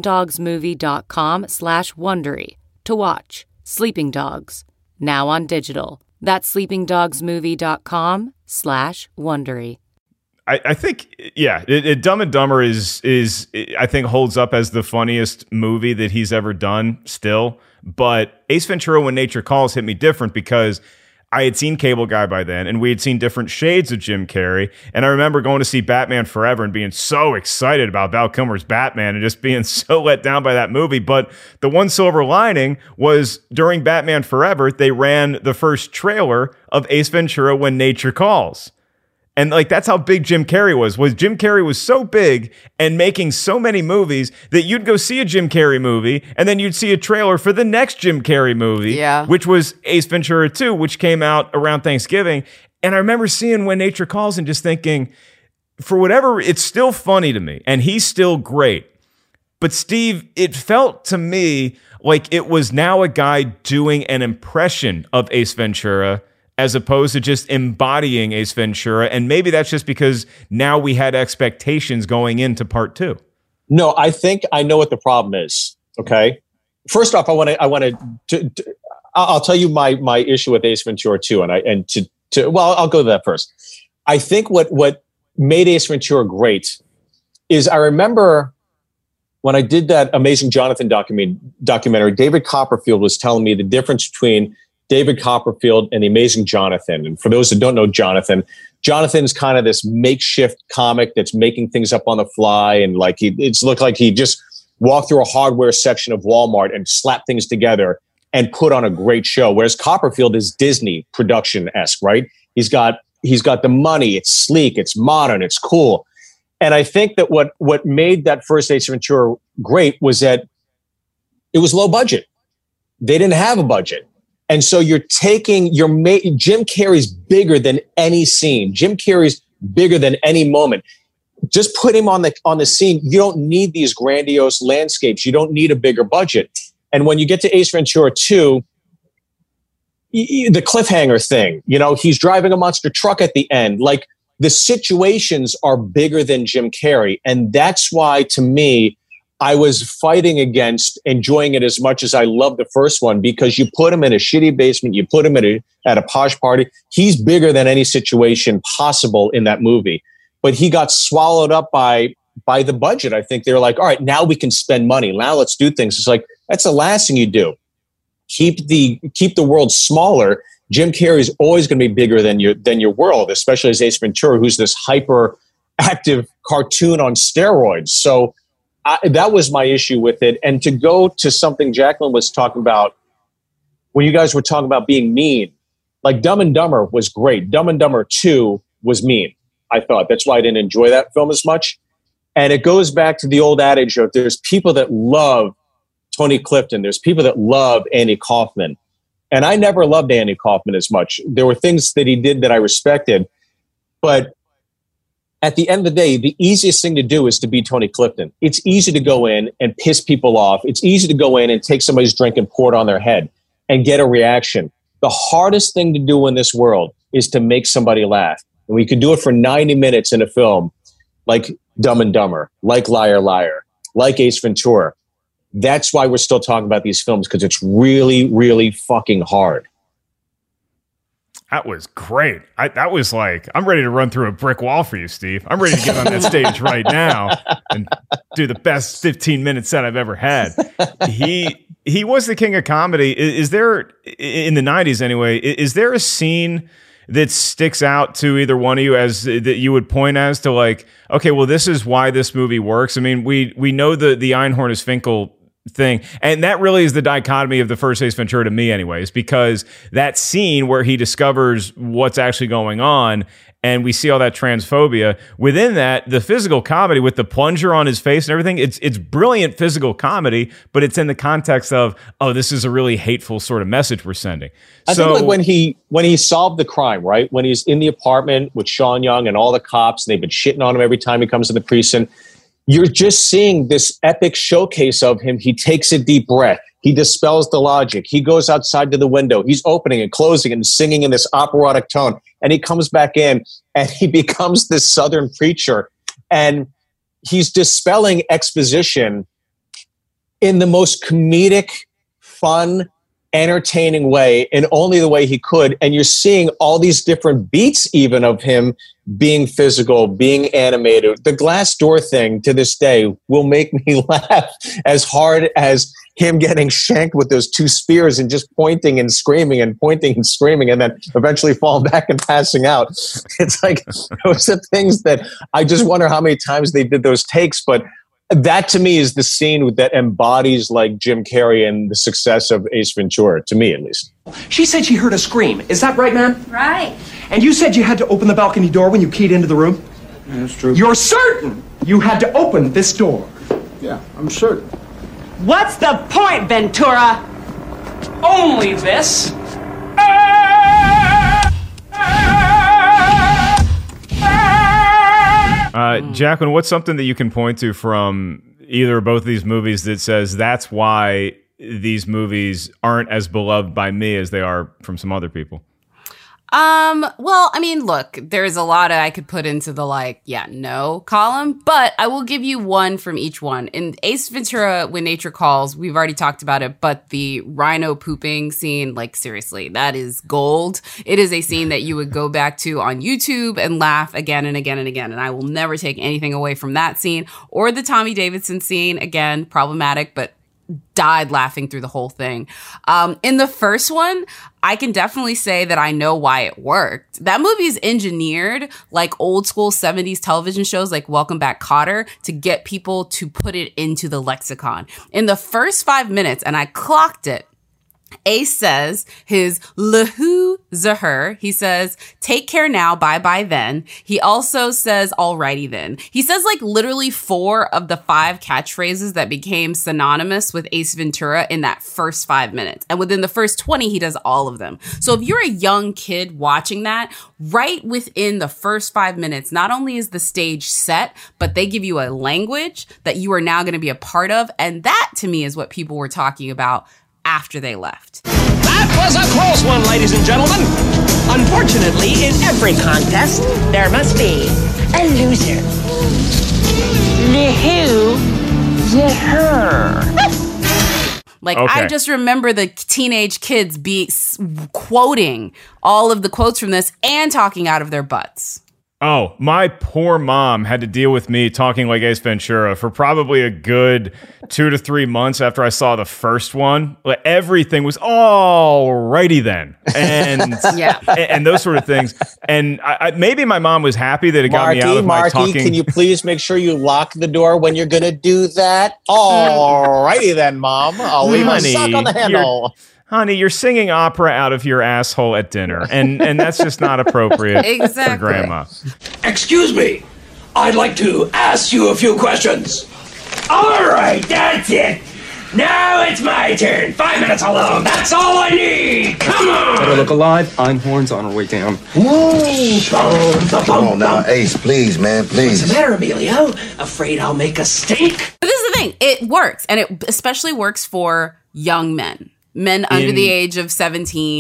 sleepingdogsmovie.com slash Wondery to watch Sleeping Dogs, now on digital. That's sleepingdogsmovie.com slash Wondery. I, I think, yeah, it, it, Dumb and Dumber is, is I think, holds up as the funniest movie that he's ever done still. But Ace Ventura: When Nature Calls hit me different because I had seen Cable Guy by then, and we had seen different shades of Jim Carrey. And I remember going to see Batman Forever and being so excited about Val Kilmer's Batman and just being so let down by that movie. But the one silver lining was during Batman Forever, they ran the first trailer of Ace Ventura: When Nature Calls. And like, that's how big Jim Carrey was, was Jim Carrey was so big and making so many movies that you'd go see a Jim Carrey movie and then you'd see a trailer for the next Jim Carrey movie, yeah. which was Ace Ventura two, which came out around Thanksgiving. And I remember seeing When Nature Calls and just thinking, for whatever, it's still funny to me and he's still great. But Steve, it felt to me like it was now a guy doing an impression of Ace Ventura as opposed to just embodying Ace Ventura. And maybe that's just because now we had expectations going into part two. No, I think I know what the problem is. Okay. First off, I want to, I want to, I'll tell you my, my issue with Ace Ventura two. And I, and to, to, well, I'll go to that first. I think what, what made Ace Ventura great is I remember when I did that Amazing Jonathan document, documentary, David Copperfield was telling me the difference between David Copperfield and the Amazing Jonathan. And for those that don't know Jonathan, Jonathan's kind of this makeshift comic that's making things up on the fly. And like he, it's looked like he just walked through a hardware section of Walmart and slapped things together and put on a great show. Whereas Copperfield is Disney production-esque, right? He's got, he's got the money. It's sleek. It's modern. It's cool. And I think that what, what made that first Ace Ventura great was that it was low budget. They didn't have a budget. And so you're taking your ma- Jim Carrey's bigger than any scene. Jim Carrey's bigger than any moment. Just put him on the on the scene. You don't need these grandiose landscapes. You don't need a bigger budget. And when you get to Ace Ventura two, y- y- the cliffhanger thing, you know, he's driving a monster truck at the end. Like the situations are bigger than Jim Carrey, and that's why, to me, I was fighting against enjoying it as much as I loved the first one, because you put him in a shitty basement, you put him at a, at a posh party. He's bigger than any situation possible in that movie, but he got swallowed up by, by the budget. I think they're like, all right, now we can spend money. Now let's do things. It's like, that's the last thing you do. Keep the, keep the world smaller. Jim Carrey is always going to be bigger than your, than your world, especially as Ace Ventura, who's this hyper active cartoon on steroids. So, I, that was my issue with it. And to go to something Jacqueline was talking about when you guys were talking about being mean, like Dumb and Dumber was great. Dumb and Dumber two was mean, I thought. That's why I didn't enjoy that film as much. And it goes back to the old adage of there's people that love Tony Clifton. There's people that love Andy Kaufman. And I never loved Andy Kaufman as much. There were things that he did that I respected. But at the end of the day, the easiest thing to do is to be Tony Clifton. It's easy to go in and piss people off. It's easy to go in and take somebody's drink and pour it on their head and get a reaction. The hardest thing to do in this world is to make somebody laugh. And we could do it for ninety minutes in a film like Dumb and Dumber, like Liar Liar, like Ace Ventura. That's why we're still talking about these films, because it's really, really fucking hard. That was great. I, that was like, I'm ready to run through a brick wall for you, Steve. I'm ready to get on that stage right now and do the best fifteen minute set I've ever had. He he was the king of comedy. Is, is there, in the nineties anyway, is there a scene that sticks out to either one of you as that you would point as to like, okay, well, this is why this movie works? I mean, we we know the the Einhorn is Finkel thing, and that really is the dichotomy of the first Ace Ventura to me anyways, because that scene where he discovers what's actually going on and we see all that transphobia within that, the physical comedy with the plunger on his face and everything, it's it's brilliant physical comedy, but it's in the context of, oh, this is a really hateful sort of message we're sending. I so, think like when he when he solved the crime, right? When he's in the apartment with Sean Young and all the cops, and they've been shitting on him every time he comes to the precinct, you're just seeing this epic showcase of him. He takes a deep breath. He dispels the logic. He goes outside to the window. He's opening and closing and singing in this operatic tone. And he comes back in and he becomes this Southern preacher. And he's dispelling exposition in the most comedic, fun, entertaining way, in only the way he could. And you're seeing all these different beats even of him being physical, being animated. The glass door thing to this day will make me laugh as hard as him getting shanked with those two spears and just pointing and screaming and pointing and screaming and then eventually falling back and passing out. It's like, those are things that I just wonder how many times they did those takes. But that to me is the scene that embodies like Jim Carrey and the success of Ace Ventura, to me at least. She said she heard a scream. Is that right, ma'am? Right. And you said you had to open the balcony door when you keyed into the room? Yeah, that's true. You're certain you had to open this door? Yeah, I'm certain. What's the point, Ventura? Only this. Uh, Jacqueline, what's something that you can point to from either or both of these movies that says that's why these movies aren't as beloved by me as they are from some other people? Um, well, I mean, look, there's a lot of, I could put into the like, yeah, no column, but I will give you one from each one. In Ace Ventura, When Nature Calls, we've already talked about it, but the rhino pooping scene, like seriously, that is gold. It is a scene that you would go back to on YouTube and laugh again and again and again. And I will never take anything away from that scene or the Tommy Davidson scene. Again, problematic, but died laughing through the whole thing. Um, in the first one, I can definitely say that I know why it worked. That movie is engineered like old school seventies television shows like Welcome Back, Kotter to get people to put it into the lexicon. In the first five minutes, and I clocked it, Ace says his lehu zaher. He says, take care now, bye bye then. He also says, alrighty then. He says like literally four of the five catchphrases that became synonymous with Ace Ventura in that first five minutes. And within the first twenty, he does all of them. So if you're a young kid watching that, right within the first five minutes, not only is the stage set, but they give you a language that you are now going to be a part of. And that to me is what people were talking about after they left. That was a close one, ladies and gentlemen. Unfortunately, in every contest, there must be a loser. The who, the her. Like, okay. I just remember the teenage kids be s- quoting all of the quotes from this and talking out of their butts. Oh, my poor mom had to deal with me talking like Ace Ventura for probably a good two to three months after I saw the first one. Like, everything was alrighty then, and yeah, and, and those sort of things. And I, I, maybe my mom was happy that it Marky, got me out of Marky, my talking. Can you please make sure you lock the door when you're going to do that? Alrighty then, Mom. I'll leave a sock on the handle. Honey, you're singing opera out of your asshole at dinner, and, and that's just not appropriate exactly. for Grandma. Excuse me. I'd like to ask you a few questions. All right, that's it. Now it's my turn. Five minutes alone. That's all I need. Come on. Better look alive. Einhorn's on her way down. Whoa. Come on now, Ace, please, man, please. What's the matter, Emilio? Afraid I'll make a stink? But this is the thing. It works, and it especially works for young men. Men under In- the age of seventeen,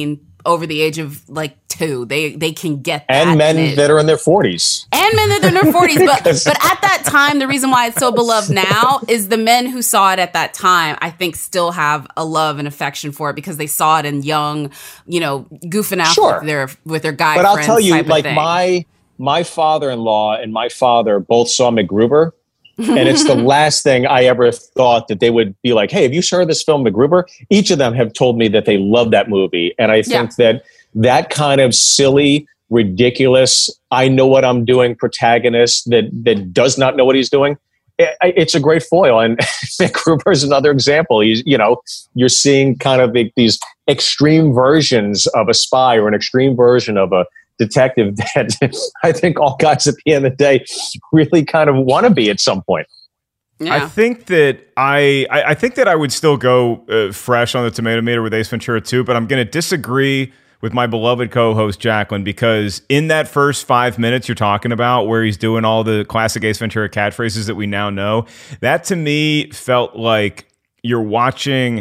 over the age of like two. They they can get that. And men image. that are in their forties. And men that are in their forties. But, but at that time, the reason why it's so beloved now is the men who saw it at that time, I think, still have a love and affection for it because they saw it in young, you know, goofing out Sure. with their with their guy but friends. I'll tell you, type of like thing. my my father-in-law and my father both saw MacGruber. And it's the last thing I ever thought that they would be like, hey, have you heard this film, MacGruber? Each of them have told me that they love that movie. And I think Yeah. that that kind of silly, ridiculous, I know what I'm doing protagonist that, that does not know what he's doing, it, it's a great foil. And MacGruber is another example. He's, you know, you're seeing kind of like these extreme versions of a spy or an extreme version of a detective that I think all guys at the end of the day really kind of want to be at some point. Yeah. I think that I, I I think that I would still go uh, fresh on the tomato meter with Ace Ventura two, but I'm going to disagree with my beloved co-host Jacqueline because in that first five minutes you're talking about where he's doing all the classic Ace Ventura catchphrases that we now know, that to me felt like you're watching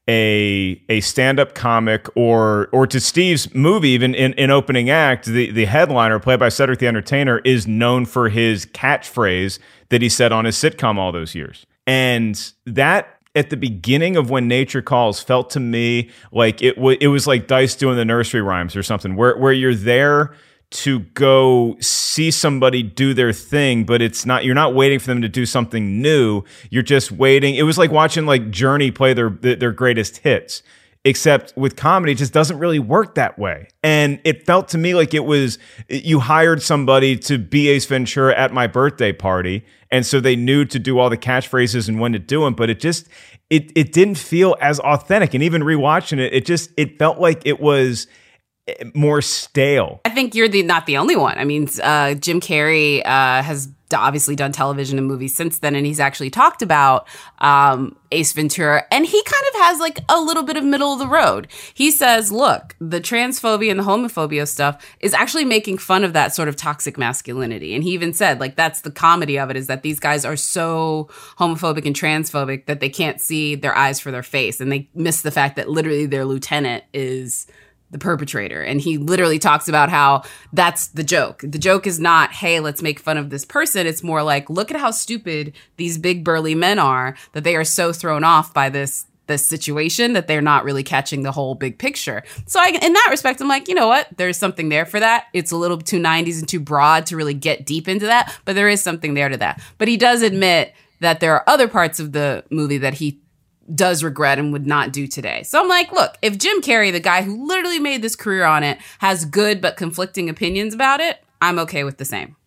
a a stand-up comic or or to Steve's movie, even in, in opening act, the, the headliner played by Cedric the Entertainer is known for his catchphrase that he said on his sitcom all those years. And that at the beginning of When Nature Calls felt to me like it, w- it was like Dice doing the nursery rhymes or something where, where you're there to go see somebody do their thing, but it's not, you're not waiting for them to do something new. You're just waiting. It was like watching like Journey play their, their greatest hits, except with comedy, it just doesn't really work that way. And it felt to me like it was, you hired somebody to be Ace Ventura at my birthday party. And so they knew to do all the catchphrases and when to do them, but it just, it, it didn't feel as authentic. And even rewatching it, it just, it felt like it was more stale. I think you're the not the only one. I mean, uh, Jim Carrey uh, has obviously done television and movies since then, and he's actually talked about um, Ace Ventura, and he kind of has like a little bit of middle of the road. He says, look, the transphobia and the homophobia stuff is actually making fun of that sort of toxic masculinity. And he even said, like, that's the comedy of it, is that these guys are so homophobic and transphobic that they can't see their eyes for their face, and they miss the fact that literally their lieutenant is the perpetrator. And he literally talks about how that's the joke. The joke is not, hey, let's make fun of this person. It's more like, look at how stupid these big burly men are, that they are so thrown off by this this situation that they're not really catching the whole big picture. So I, in that respect, I'm like, you know what? There's something there for that. It's a little too nineties and too broad to really get deep into that, but there is something there to that. But he does admit that there are other parts of the movie that he does regret and would not do today. So I'm like, look, if Jim Carrey, the guy who literally made this career on it, has good but conflicting opinions about it, I'm okay with the same.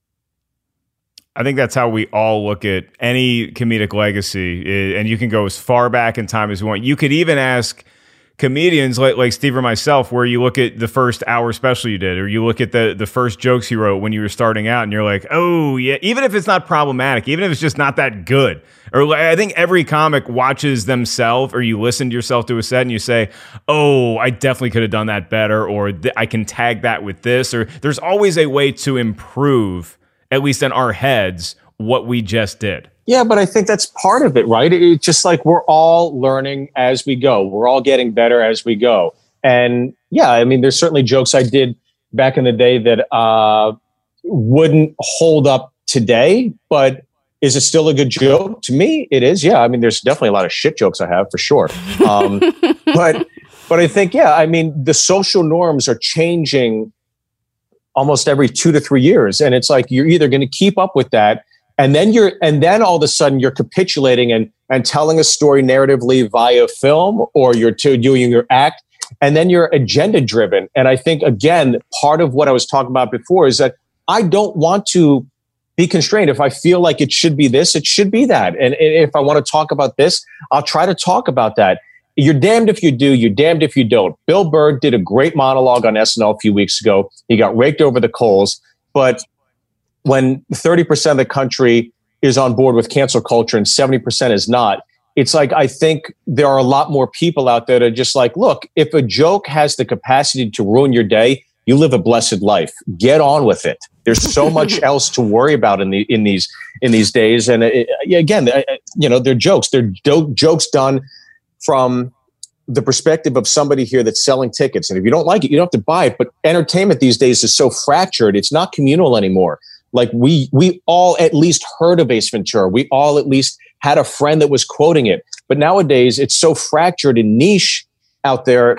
I think that's how we all look at any comedic legacy, and you can go as far back in time as you want. You could even ask comedians like like Steve or myself, where you look at the first hour special you did, or you look at the the first jokes you wrote when you were starting out, and you're like, oh yeah, even if it's not problematic, even if it's just not that good. Or I think every comic watches themselves, or you listen to yourself do a set and you say, oh, I definitely could have done that better, or th- I can tag that with this, or there's always a way to improve, at least in our heads, what we just did. Yeah, but I think that's part of it, right? It's just like we're all learning as we go. We're all getting better as we go. And yeah, I mean, there's certainly jokes I did back in the day that uh, wouldn't hold up today, but is it still a good joke? To me, it is. Yeah, I mean, there's definitely a lot of shit jokes I have for sure. Um, but but I think, yeah, I mean, the social norms are changing almost every two to three years. And it's like you're either going to keep up with that, and then you're and then all of a sudden you're capitulating and and telling a story narratively via film, or you're to doing your act, and then you're agenda driven. And I think, again, part of what I was talking about before is that I don't want to be constrained. If I feel like it should be this, it should be that. And if I want to talk about this, I'll try to talk about that. You're damned if you do, you're damned if you don't. Bill Burr did a great monologue on S N L a few weeks ago. He got raked over the coals. But when thirty percent of the country is on board with cancel culture and seventy percent is not, it's like, I think there are a lot more people out there that are just like, look, if a joke has the capacity to ruin your day, you live a blessed life. Get on with it. There's so much else to worry about in the in these in these days. And it, again, you know, they're jokes. They're do- jokes done from the perspective of somebody here that's selling tickets. And if you don't like it, you don't have to buy it. But entertainment these days is so fractured. It's not communal anymore. Like we, we all at least heard of Ace Ventura. We all at least had a friend that was quoting it. But nowadays it's so fractured and niche out there.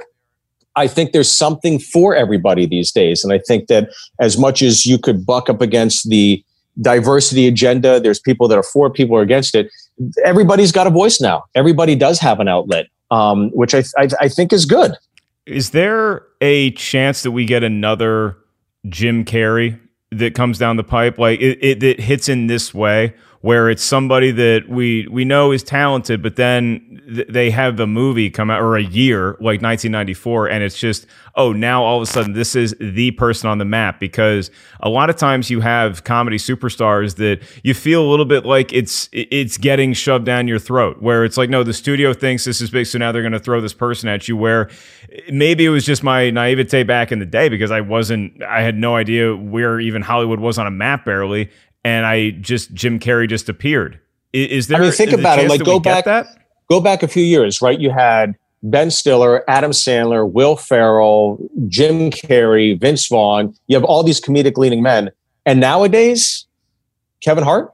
I think there's something for everybody these days. And I think that as much as you could buck up against the diversity agenda, there's people that are for, people are against it. Everybody's got a voice now. Everybody does have an outlet. Um, which I, I I think is good. Is there a chance that we get another Jim Carrey that comes down the pipe, like it, it that hits in this way, where it's somebody that we we know is talented, but then th- they have the movie come out, or a year like nineteen ninety-four, and it's just, oh, now all of a sudden this is the person on the map? Because a lot of times you have comedy superstars that you feel a little bit like it's it's getting shoved down your throat, where it's like, no, the studio thinks this is big, so now they're going to throw this person at you, where maybe it was just my naivete back in the day because I wasn't, I had no idea where even Hollywood was on a map barely. And I just, Jim Carrey just appeared. Is, is there? I mean, think about it. Like, go back, that? go back a few years, right? You had Ben Stiller, Adam Sandler, Will Ferrell, Jim Carrey, Vince Vaughn. You have all these comedic leading men, and nowadays, Kevin Hart.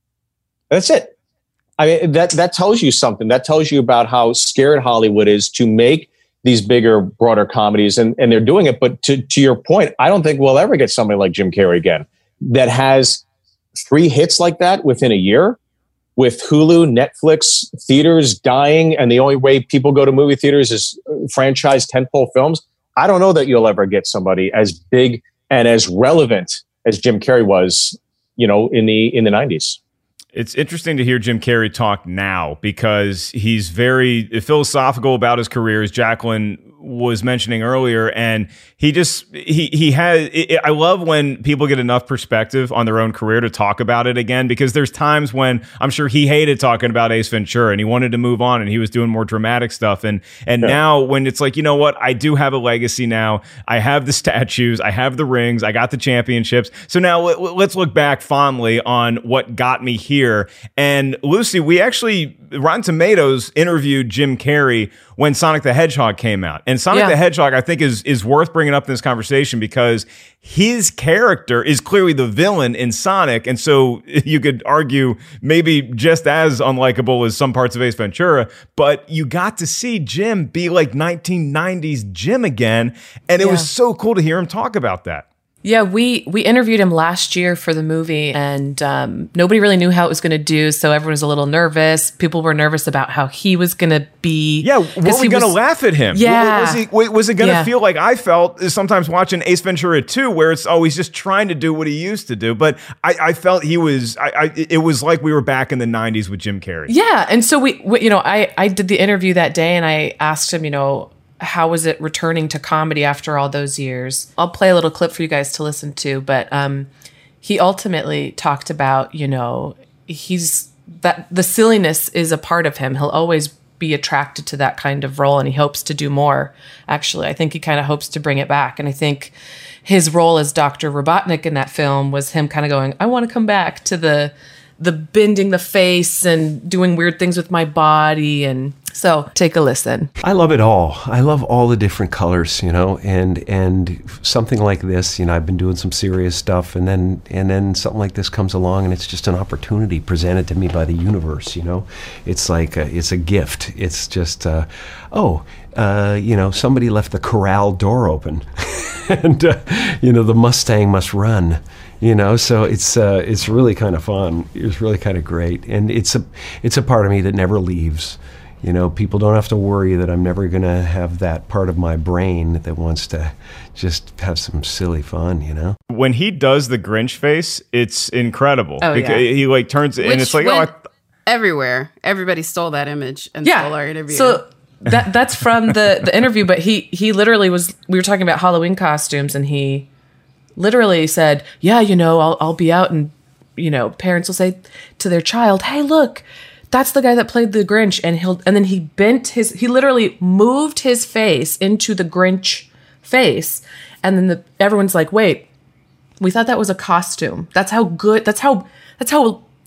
That's it. I mean, that that tells you something. That tells you about how scared Hollywood is to make these bigger, broader comedies, and and they're doing it. But to to your point, I don't think we'll ever get somebody like Jim Carrey again that has three hits like that within a year, with Hulu, Netflix, theaters dying, and the only way people go to movie theaters is franchise tentpole films. I don't know that you'll ever get somebody as big and as relevant as Jim Carrey was, you know, in the in the nineties. It's interesting to hear Jim Carrey talk now because he's very philosophical about his career, as Jacqueline was mentioning earlier, and he just he he has it, I love when people get enough perspective on their own career to talk about it again, because there's times when I'm sure he hated talking about Ace Ventura and he wanted to move on and he was doing more dramatic stuff, and and yeah. now when it's like, you know what, I do have a legacy now, I have the statues, I have the rings, I got the championships, so now let's look back fondly on what got me here. And Lucy, we actually, Rotten Tomatoes interviewed Jim Carrey when Sonic the Hedgehog came out. And Sonic Yeah. the Hedgehog, I think, is is worth bringing up in this conversation because his character is clearly the villain in Sonic. And so you could argue maybe just as unlikable as some parts of Ace Ventura, but you got to see Jim be like nineteen nineties Jim again. And it Yeah. was so cool to hear him talk about that. Yeah, we we interviewed him last year for the movie, and um, nobody really knew how it was going to do, so everyone was a little nervous. People were nervous about how he was going to be. Yeah, were we going to laugh at him? Yeah. Was, he, was it going to Yeah. feel like I felt sometimes watching Ace Ventura two, where it's always just trying to do what he used to do? But I, I felt he was, I, I, it was like we were back in the nineties with Jim Carrey. Yeah, and so we, we you know, I, I did the interview that day, and I asked him, you know, how was it returning to comedy after all those years? I'll play a little clip for you guys to listen to, but um, he ultimately talked about, you know, he's that the silliness is a part of him. He'll always be attracted to that kind of role, and he hopes to do more. Actually, I think he kind of hopes to bring it back, and I think his role as Doctor Robotnik in that film was him kind of going, I want to come back to the the bending the face and doing weird things with my body. And so take a listen. I love it all. I love all the different colors, you know, and and something like this, you know, I've been doing some serious stuff, and then and then something like this comes along, and it's just an opportunity presented to me by the universe, you know. It's like a, it's a gift. It's just, uh, oh, uh, you know, somebody left the corral door open, and uh, you know, the Mustang must run. You know, so it's uh, it's really kind of fun. It's really kind of great, and it's a it's a part of me that never leaves. You know, people don't have to worry that I'm never going to have that part of my brain that wants to just have some silly fun, you know? When he does the Grinch face, it's incredible. Oh, because yeah. He like turns it, Which and it's like, oh, I went th- everywhere. Everybody stole that image and Yeah. stole our interview. So that that's from the, the interview, but he he literally was, we were talking about Halloween costumes, and he literally said, yeah, you know, I'll I'll be out, and, you know, parents will say to their child, hey, look, that's the guy that played the Grinch. And he'll, and then he bent his, he literally moved his face into the Grinch face. And then the, everyone's like, wait, we thought that was a costume. That's how good, that's how, that's how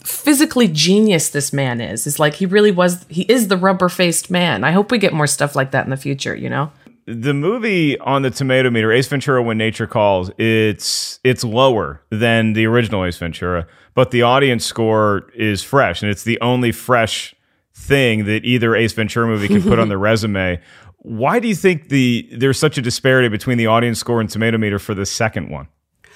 physically genius this man is. It's like he really was, he is the rubber-faced man. I hope we get more stuff like that in the future, you know? The movie on the tomato meter, Ace Ventura: When Nature Calls, it's it's lower than the original Ace Ventura, but the audience score is fresh, and it's the only fresh thing that either Ace Ventura movie can put on their resume. Why do you think the there's such a disparity between the audience score and tomato meter for the second one?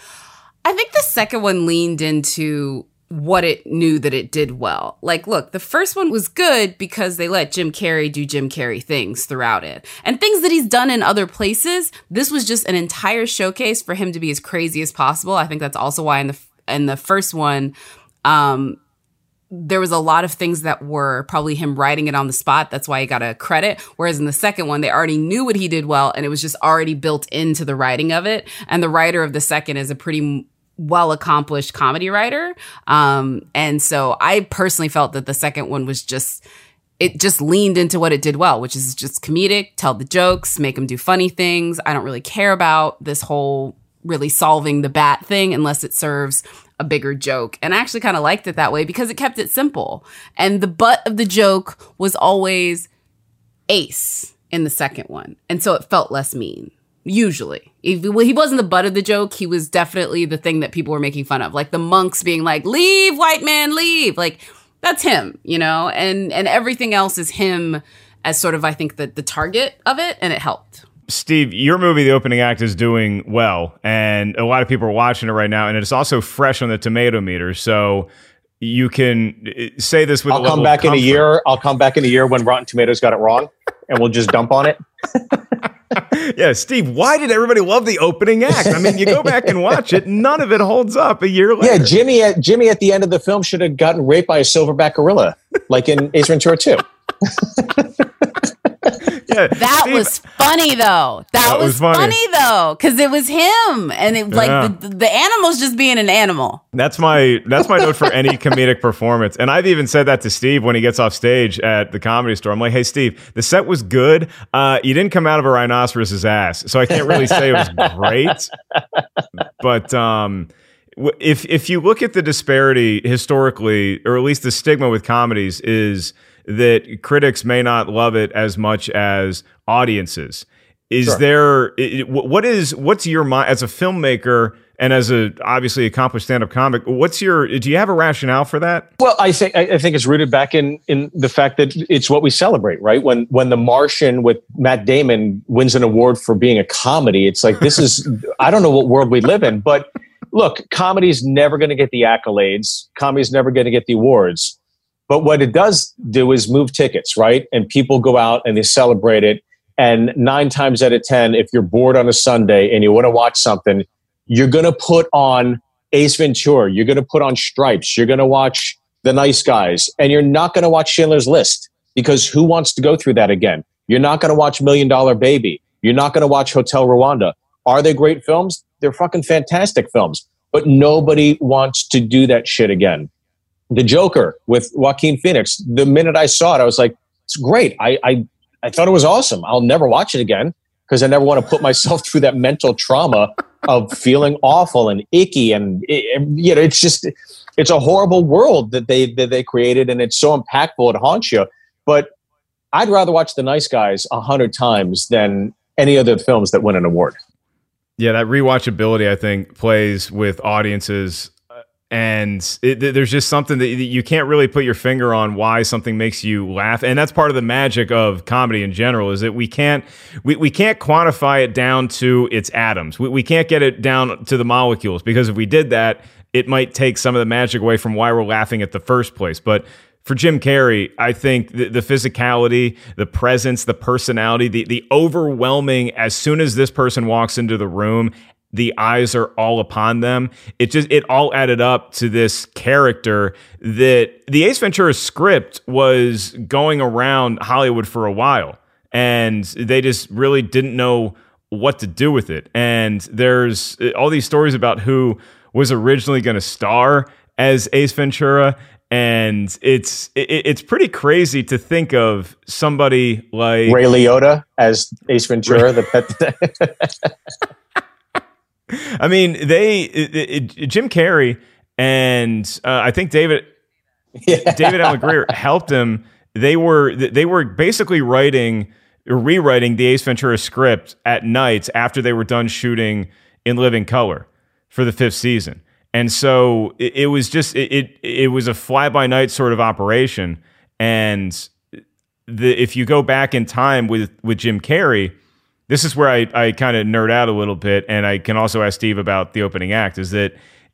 I think the second one leaned into what it knew that it did well. Like, look, the first one was good because they let Jim Carrey do Jim Carrey things throughout it. And things that he's done in other places. This was just an entire showcase for him to be as crazy as possible. I think that's also why in the in the first one, um, there was a lot of things that were probably him writing it on the spot. That's why he got a credit. Whereas in the second one, they already knew what he did well, and it was just already built into the writing of it. And the writer of the second is a pretty well-accomplished comedy writer. Um, and so I personally felt that the second one was just, it just leaned into what it did well, which is just comedic, tell the jokes, make them do funny things. I don't really care about this whole really solving the bat thing unless it serves a bigger joke. And I actually kind of liked it that way because it kept it simple. And the butt of the joke was always Ace in the second one. And so it felt less mean. Usually. If, well, he wasn't the butt of the joke. He was definitely the thing that people were making fun of. Like the monks being like, leave, white man, leave. Like, that's him, you know? And and everything else is him as sort of, I think, the, the target of it, and it helped. Steve, your movie, the opening act, is doing well, and a lot of people are watching it right now, and it's also fresh on the tomato meter, so you can say this with I'll a level come back of in a comfort. year. I'll come back in a year when Rotten Tomatoes got it wrong, and we'll just dump on it. Yeah, Steve, why did everybody love the opening act? I mean, you go back and watch it, none of it holds up a year later. Yeah, Jimmy at Jimmy at the end of the film should have gotten raped by a silverback gorilla, like in Ace Ventura two. Yeah, that Steve, was funny though. That, that was, was funny. funny, though, because it was him, and it like Yeah. the, the animal's just being an animal. That's my that's my note for any comedic performance. And I've even said that to Steve when he gets off stage at the Comedy Store. I'm like, hey, Steve, the set was good. Uh, you didn't come out of a rhinoceros's ass, so I can't really say it was great. But um, w- if if you look at the disparity historically, or at least the stigma with comedies, is that critics may not love it as much as audiences. Is Sure. there it, what is what's your mind as a filmmaker and as a obviously accomplished stand-up comic? What's your do you have a rationale for that? Well, I think I I think it's rooted back in in the fact that it's what we celebrate, right? When when The Martian with Matt Damon wins an award for being a comedy, it's like this is I don't know what world we live in, but look, comedy's never going to get the accolades. Comedy's never going to get the awards. But what it does do is move tickets, right? And people go out and they celebrate it. And nine times out of ten, if you're bored on a Sunday and you want to watch something, you're going to put on Ace Ventura. You're going to put on Stripes. You're going to watch The Nice Guys. And you're not going to watch Schindler's List, because who wants to go through that again? You're not going to watch Million Dollar Baby. You're not going to watch Hotel Rwanda. Are they great films? They're fucking fantastic films. But nobody wants to do that shit again. The Joker with Joaquin Phoenix, the minute I saw it, I was like, it's great. I I, I thought it was awesome. I'll never watch it again because I never want to put myself through that mental trauma of feeling awful and icky. And, it, you know, it's just, it's a horrible world that they, that they created, and it's so impactful, it haunts you. But I'd rather watch The Nice Guys a hundred times than any other films that win an award. Yeah, that rewatchability, I think, plays with audiences. And it, there's just something that you can't really put your finger on why something makes you laugh, and that's part of the magic of comedy in general. Is that we can't we, we can't quantify it down to its atoms. We, we can't get it down to the molecules, because if we did that, it might take some of the magic away from why we're laughing at the first place. But for Jim Carrey, I think the, the physicality, the presence, the personality, the the overwhelming. As soon as this person walks into the room, the eyes are all upon them. It just, it all added up to this character that the Ace Ventura script was going around Hollywood for a while, and they just really didn't know what to do with it. And there's all these stories about who was originally going to star as Ace Ventura. And it's, it, it's pretty crazy to think of somebody like Ray Liotta as Ace Ventura, the pet. I mean, they it, it, Jim Carrey and uh, I think David Yeah. David Alan Grier helped him. They were they were basically writing or rewriting the Ace Ventura script at nights after they were done shooting In Living Color for the fifth season. And so it, it was just it, it it was a fly by night sort of operation. And the if you go back in time with with Jim Carrey, this is where I, I kind of nerd out a little bit, and I can also ask Steve about the opening act, is that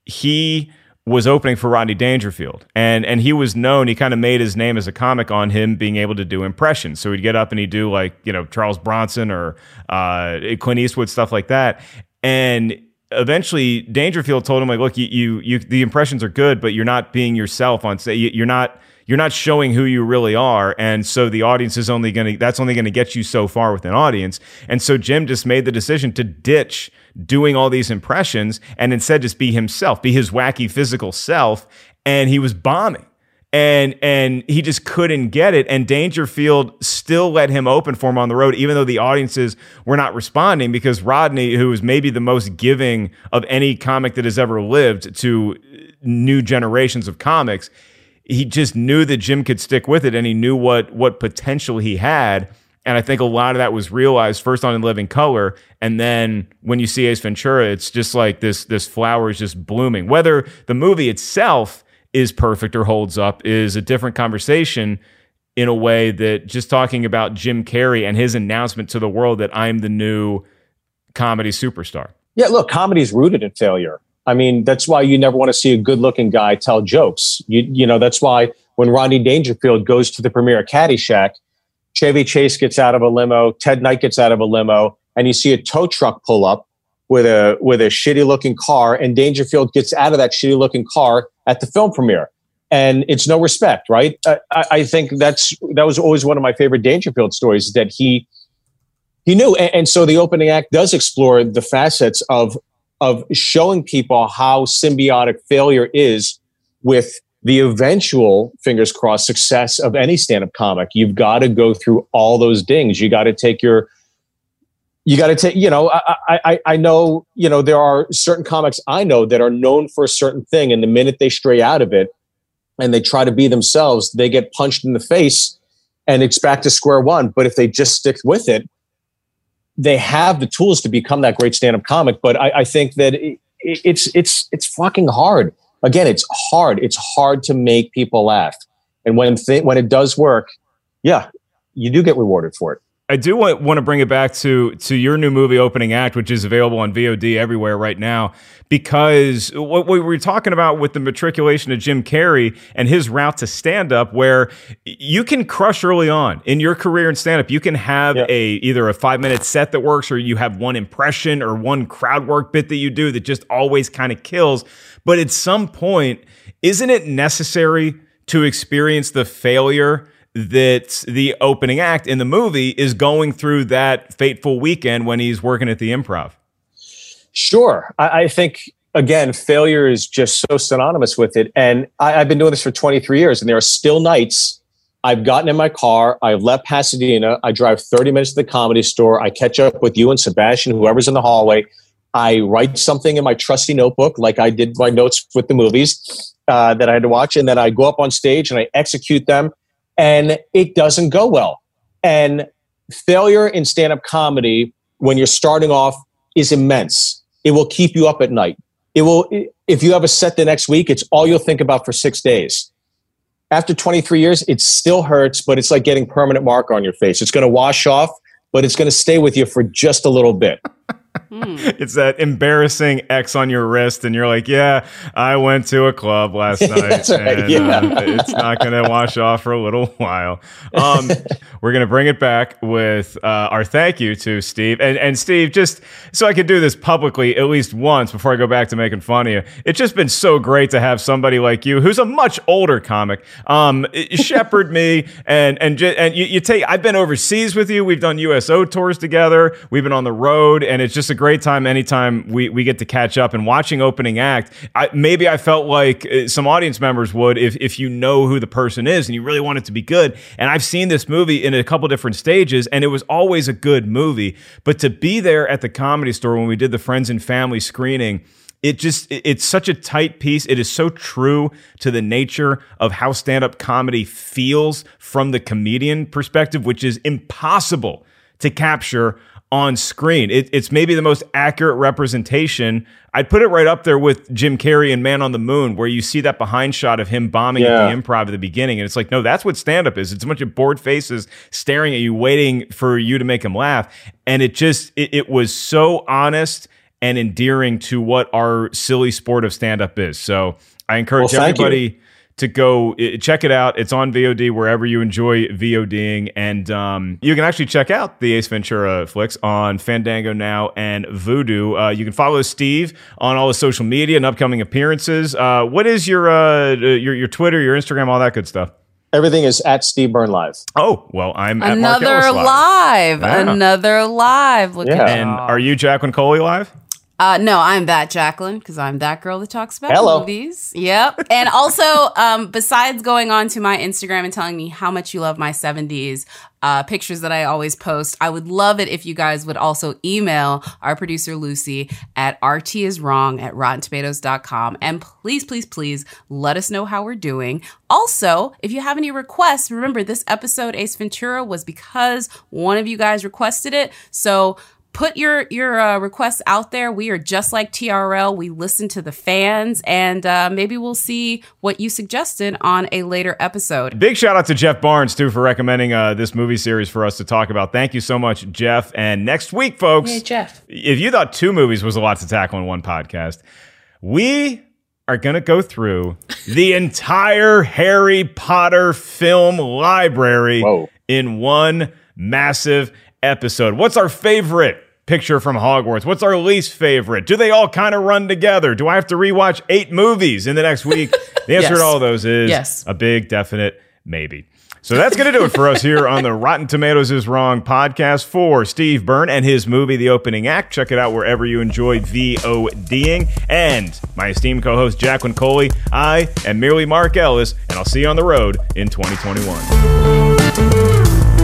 he was opening for Rodney Dangerfield, and and he was known, he kind of made his name as a comic on him being able to do impressions. So he'd get up and he'd do like, you know, Charles Bronson or uh, Clint Eastwood, stuff like that. And eventually Dangerfield told him, like, look, you, you, you the impressions are good, but you're not being yourself on stage. You're not, you're not showing who you really are. And so the audience is only going to, that's only going to get you so far with an audience. And so Jim just made the decision to ditch doing all these impressions and instead just be himself, be his wacky physical self. And he was bombing. And and he just couldn't get it. And Dangerfield still let him open for him on the road, even though the audiences were not responding, because Rodney, who is maybe the most giving of any comic that has ever lived to new generations of comics, he just knew that Jim could stick with it, and he knew what what potential he had. And I think a lot of that was realized first on In Living Color, and then when you see Ace Ventura, it's just like this this flower is just blooming. Whether the movie itself is perfect or holds up is a different conversation, in a way that just talking about Jim Carrey and his announcement to the world that I'm the new comedy superstar. Yeah, look, comedy is rooted in failure. I mean, that's why you never want to see a good-looking guy tell jokes. You, you know, that's why when Rodney Dangerfield goes to the premiere of Caddyshack, Chevy Chase gets out of a limo, Ted Knight gets out of a limo, and you see a tow truck pull up with a with a shitty-looking car, and Dangerfield gets out of that shitty-looking car at the film premiere. And it's no respect, right? I, I think that's that was always one of my favorite Dangerfield stories, that he he knew. And, and so the opening act does explore the facets of of showing people how symbiotic failure is with the eventual, fingers crossed, success of any stand-up comic. You've got to go through all those dings. You got to take your, you got to take, you know, I, I, I know, you know, there are certain comics I know that are known for a certain thing, and the minute they stray out of it and they try to be themselves, they get punched in the face and it's back to square one. But if they just stick with it, they have the tools to become that great stand-up comic. But I, I think that it, it's it's it's fucking hard. Again, it's hard. It's hard to make people laugh. And when th- when it does work, yeah, you do get rewarded for it. I do want, want to bring it back to to your new movie Opening Act, which is available on V O D everywhere right now, because what we were talking about with the matriculation of Jim Carrey and his route to stand-up, where you can crush early on in your career in stand-up. You can have yeah. a either a five-minute set that works, or you have one impression or one crowd work bit that you do that just always kind of kills. But at some point, isn't it necessary to experience the failure that the opening act in the movie is going through that fateful weekend when he's working at the Improv? Sure. I, I think, again, failure is just so synonymous with it. And I, I've been doing this for twenty-three years, and there are still nights I've gotten in my car, I've left Pasadena, I drive thirty minutes to the Comedy Store, I catch up with you and Sebastian, whoever's in the hallway, I write something in my trusty notebook, like I did my notes with the movies uh, that I had to watch, and then I go up on stage and I execute them. And it doesn't go well. And failure in stand-up comedy, when you're starting off, is immense. It will keep you up at night. It will, if you have a set the next week, it's all you'll think about for six days. After twenty-three years, it still hurts, but it's like getting permanent marker on your face. It's going to wash off, but it's going to stay with you for just a little bit. It's that embarrassing X on your wrist, and you're like, yeah, I went to a club last night. That's right, and, yeah. uh, it's not going to wash off for a little while. Um, we're going to bring it back with uh, our thank you to Steve. And, and Steve, just so I could do this publicly at least once before I go back to making fun of you, it's just been so great to have somebody like you, who's a much older comic, um, shepherd me. And and and you, you take, I've been overseas with you. We've done U S O tours together. We've been on the road, and it's just a great time anytime we, we get to catch up. And watching Opening Act, I, maybe I felt like some audience members would if, if you know who the person is and you really want it to be good. And I've seen this movie in a couple different stages, and it was always a good movie. But to be there at the Comedy Store when we did the Friends and Family screening, it just, it's such a tight piece. It is so true to the nature of how stand-up comedy feels from the comedian perspective, which is impossible to capture on screen. It, it's maybe the most accurate representation. I'd put it right up there with Jim Carrey in Man on the Moon, where you see that behind shot of him bombing Yeah. at the Improv at the beginning. And it's like, no, that's what stand-up is. It's a bunch of bored faces staring at you, waiting for you to make them laugh. And it just, it, it was so honest and endearing to what our silly sport of stand-up is. So I encourage Well, thank everybody you. to go uh, check it out. It's on V O D wherever you enjoy VODing. And um, you can actually check out the Ace Ventura flicks on Fandango Now and Vudu. Uh, you can follow Steve on all his social media and upcoming appearances. Uh, what is your, uh, your your Twitter, your Instagram, all that good stuff? Everything is at Steve Byrne Live. Oh, well, I'm at Mark Another Ellis live. Yeah. Another live. Look Yeah. at And y'all. are you Jacqueline Coley live? Uh, no, I'm that Jacqueline because I'm that girl that talks about Hello. movies. Yep. And also, um, besides going on to my Instagram and telling me how much you love my seventies uh, pictures that I always post, I would love it if you guys would also email our producer Lucy at rtiswrong at rotten tomatoes dot com. And please, please, please let us know how we're doing. Also, if you have any requests, remember this episode, Ace Ventura, was because one of you guys requested it. So put your your uh, requests out there. We are just like T R L. We listen to the fans, and uh, maybe we'll see what you suggested on a later episode. Big shout out to Jeff Barnes, too, for recommending uh, this movie series for us to talk about. Thank you so much, Jeff. And next week, folks, Hey, Jeff. if you thought two movies was a lot to tackle in one podcast, we are going to go through the entire Harry Potter film library Whoa. in one massive episode. What's our favorite picture from Hogwarts? What's our least favorite? Do they all kind of run together? Do I have to rewatch eight movies in the next week? The answer Yes. to all those is Yes. a big, definite maybe. So that's going to do it for us here on the Rotten Tomatoes is Wrong podcast for Steve Byrne and his movie, The Opening Act. Check it out wherever you enjoy VODing. And my esteemed co-host, Jacqueline Coley, I am merely Mark Ellis, and I'll see you on the road in twenty twenty-one.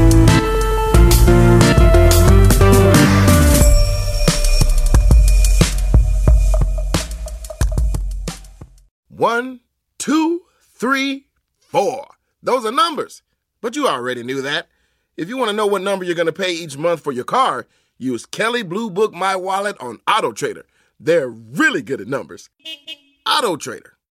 One, two, three, four. Those are numbers. But you already knew that. If you want to know what number you're going to pay each month for your car, use Kelley Blue Book My Wallet on Auto Trader. They're really good at numbers. Auto Trader.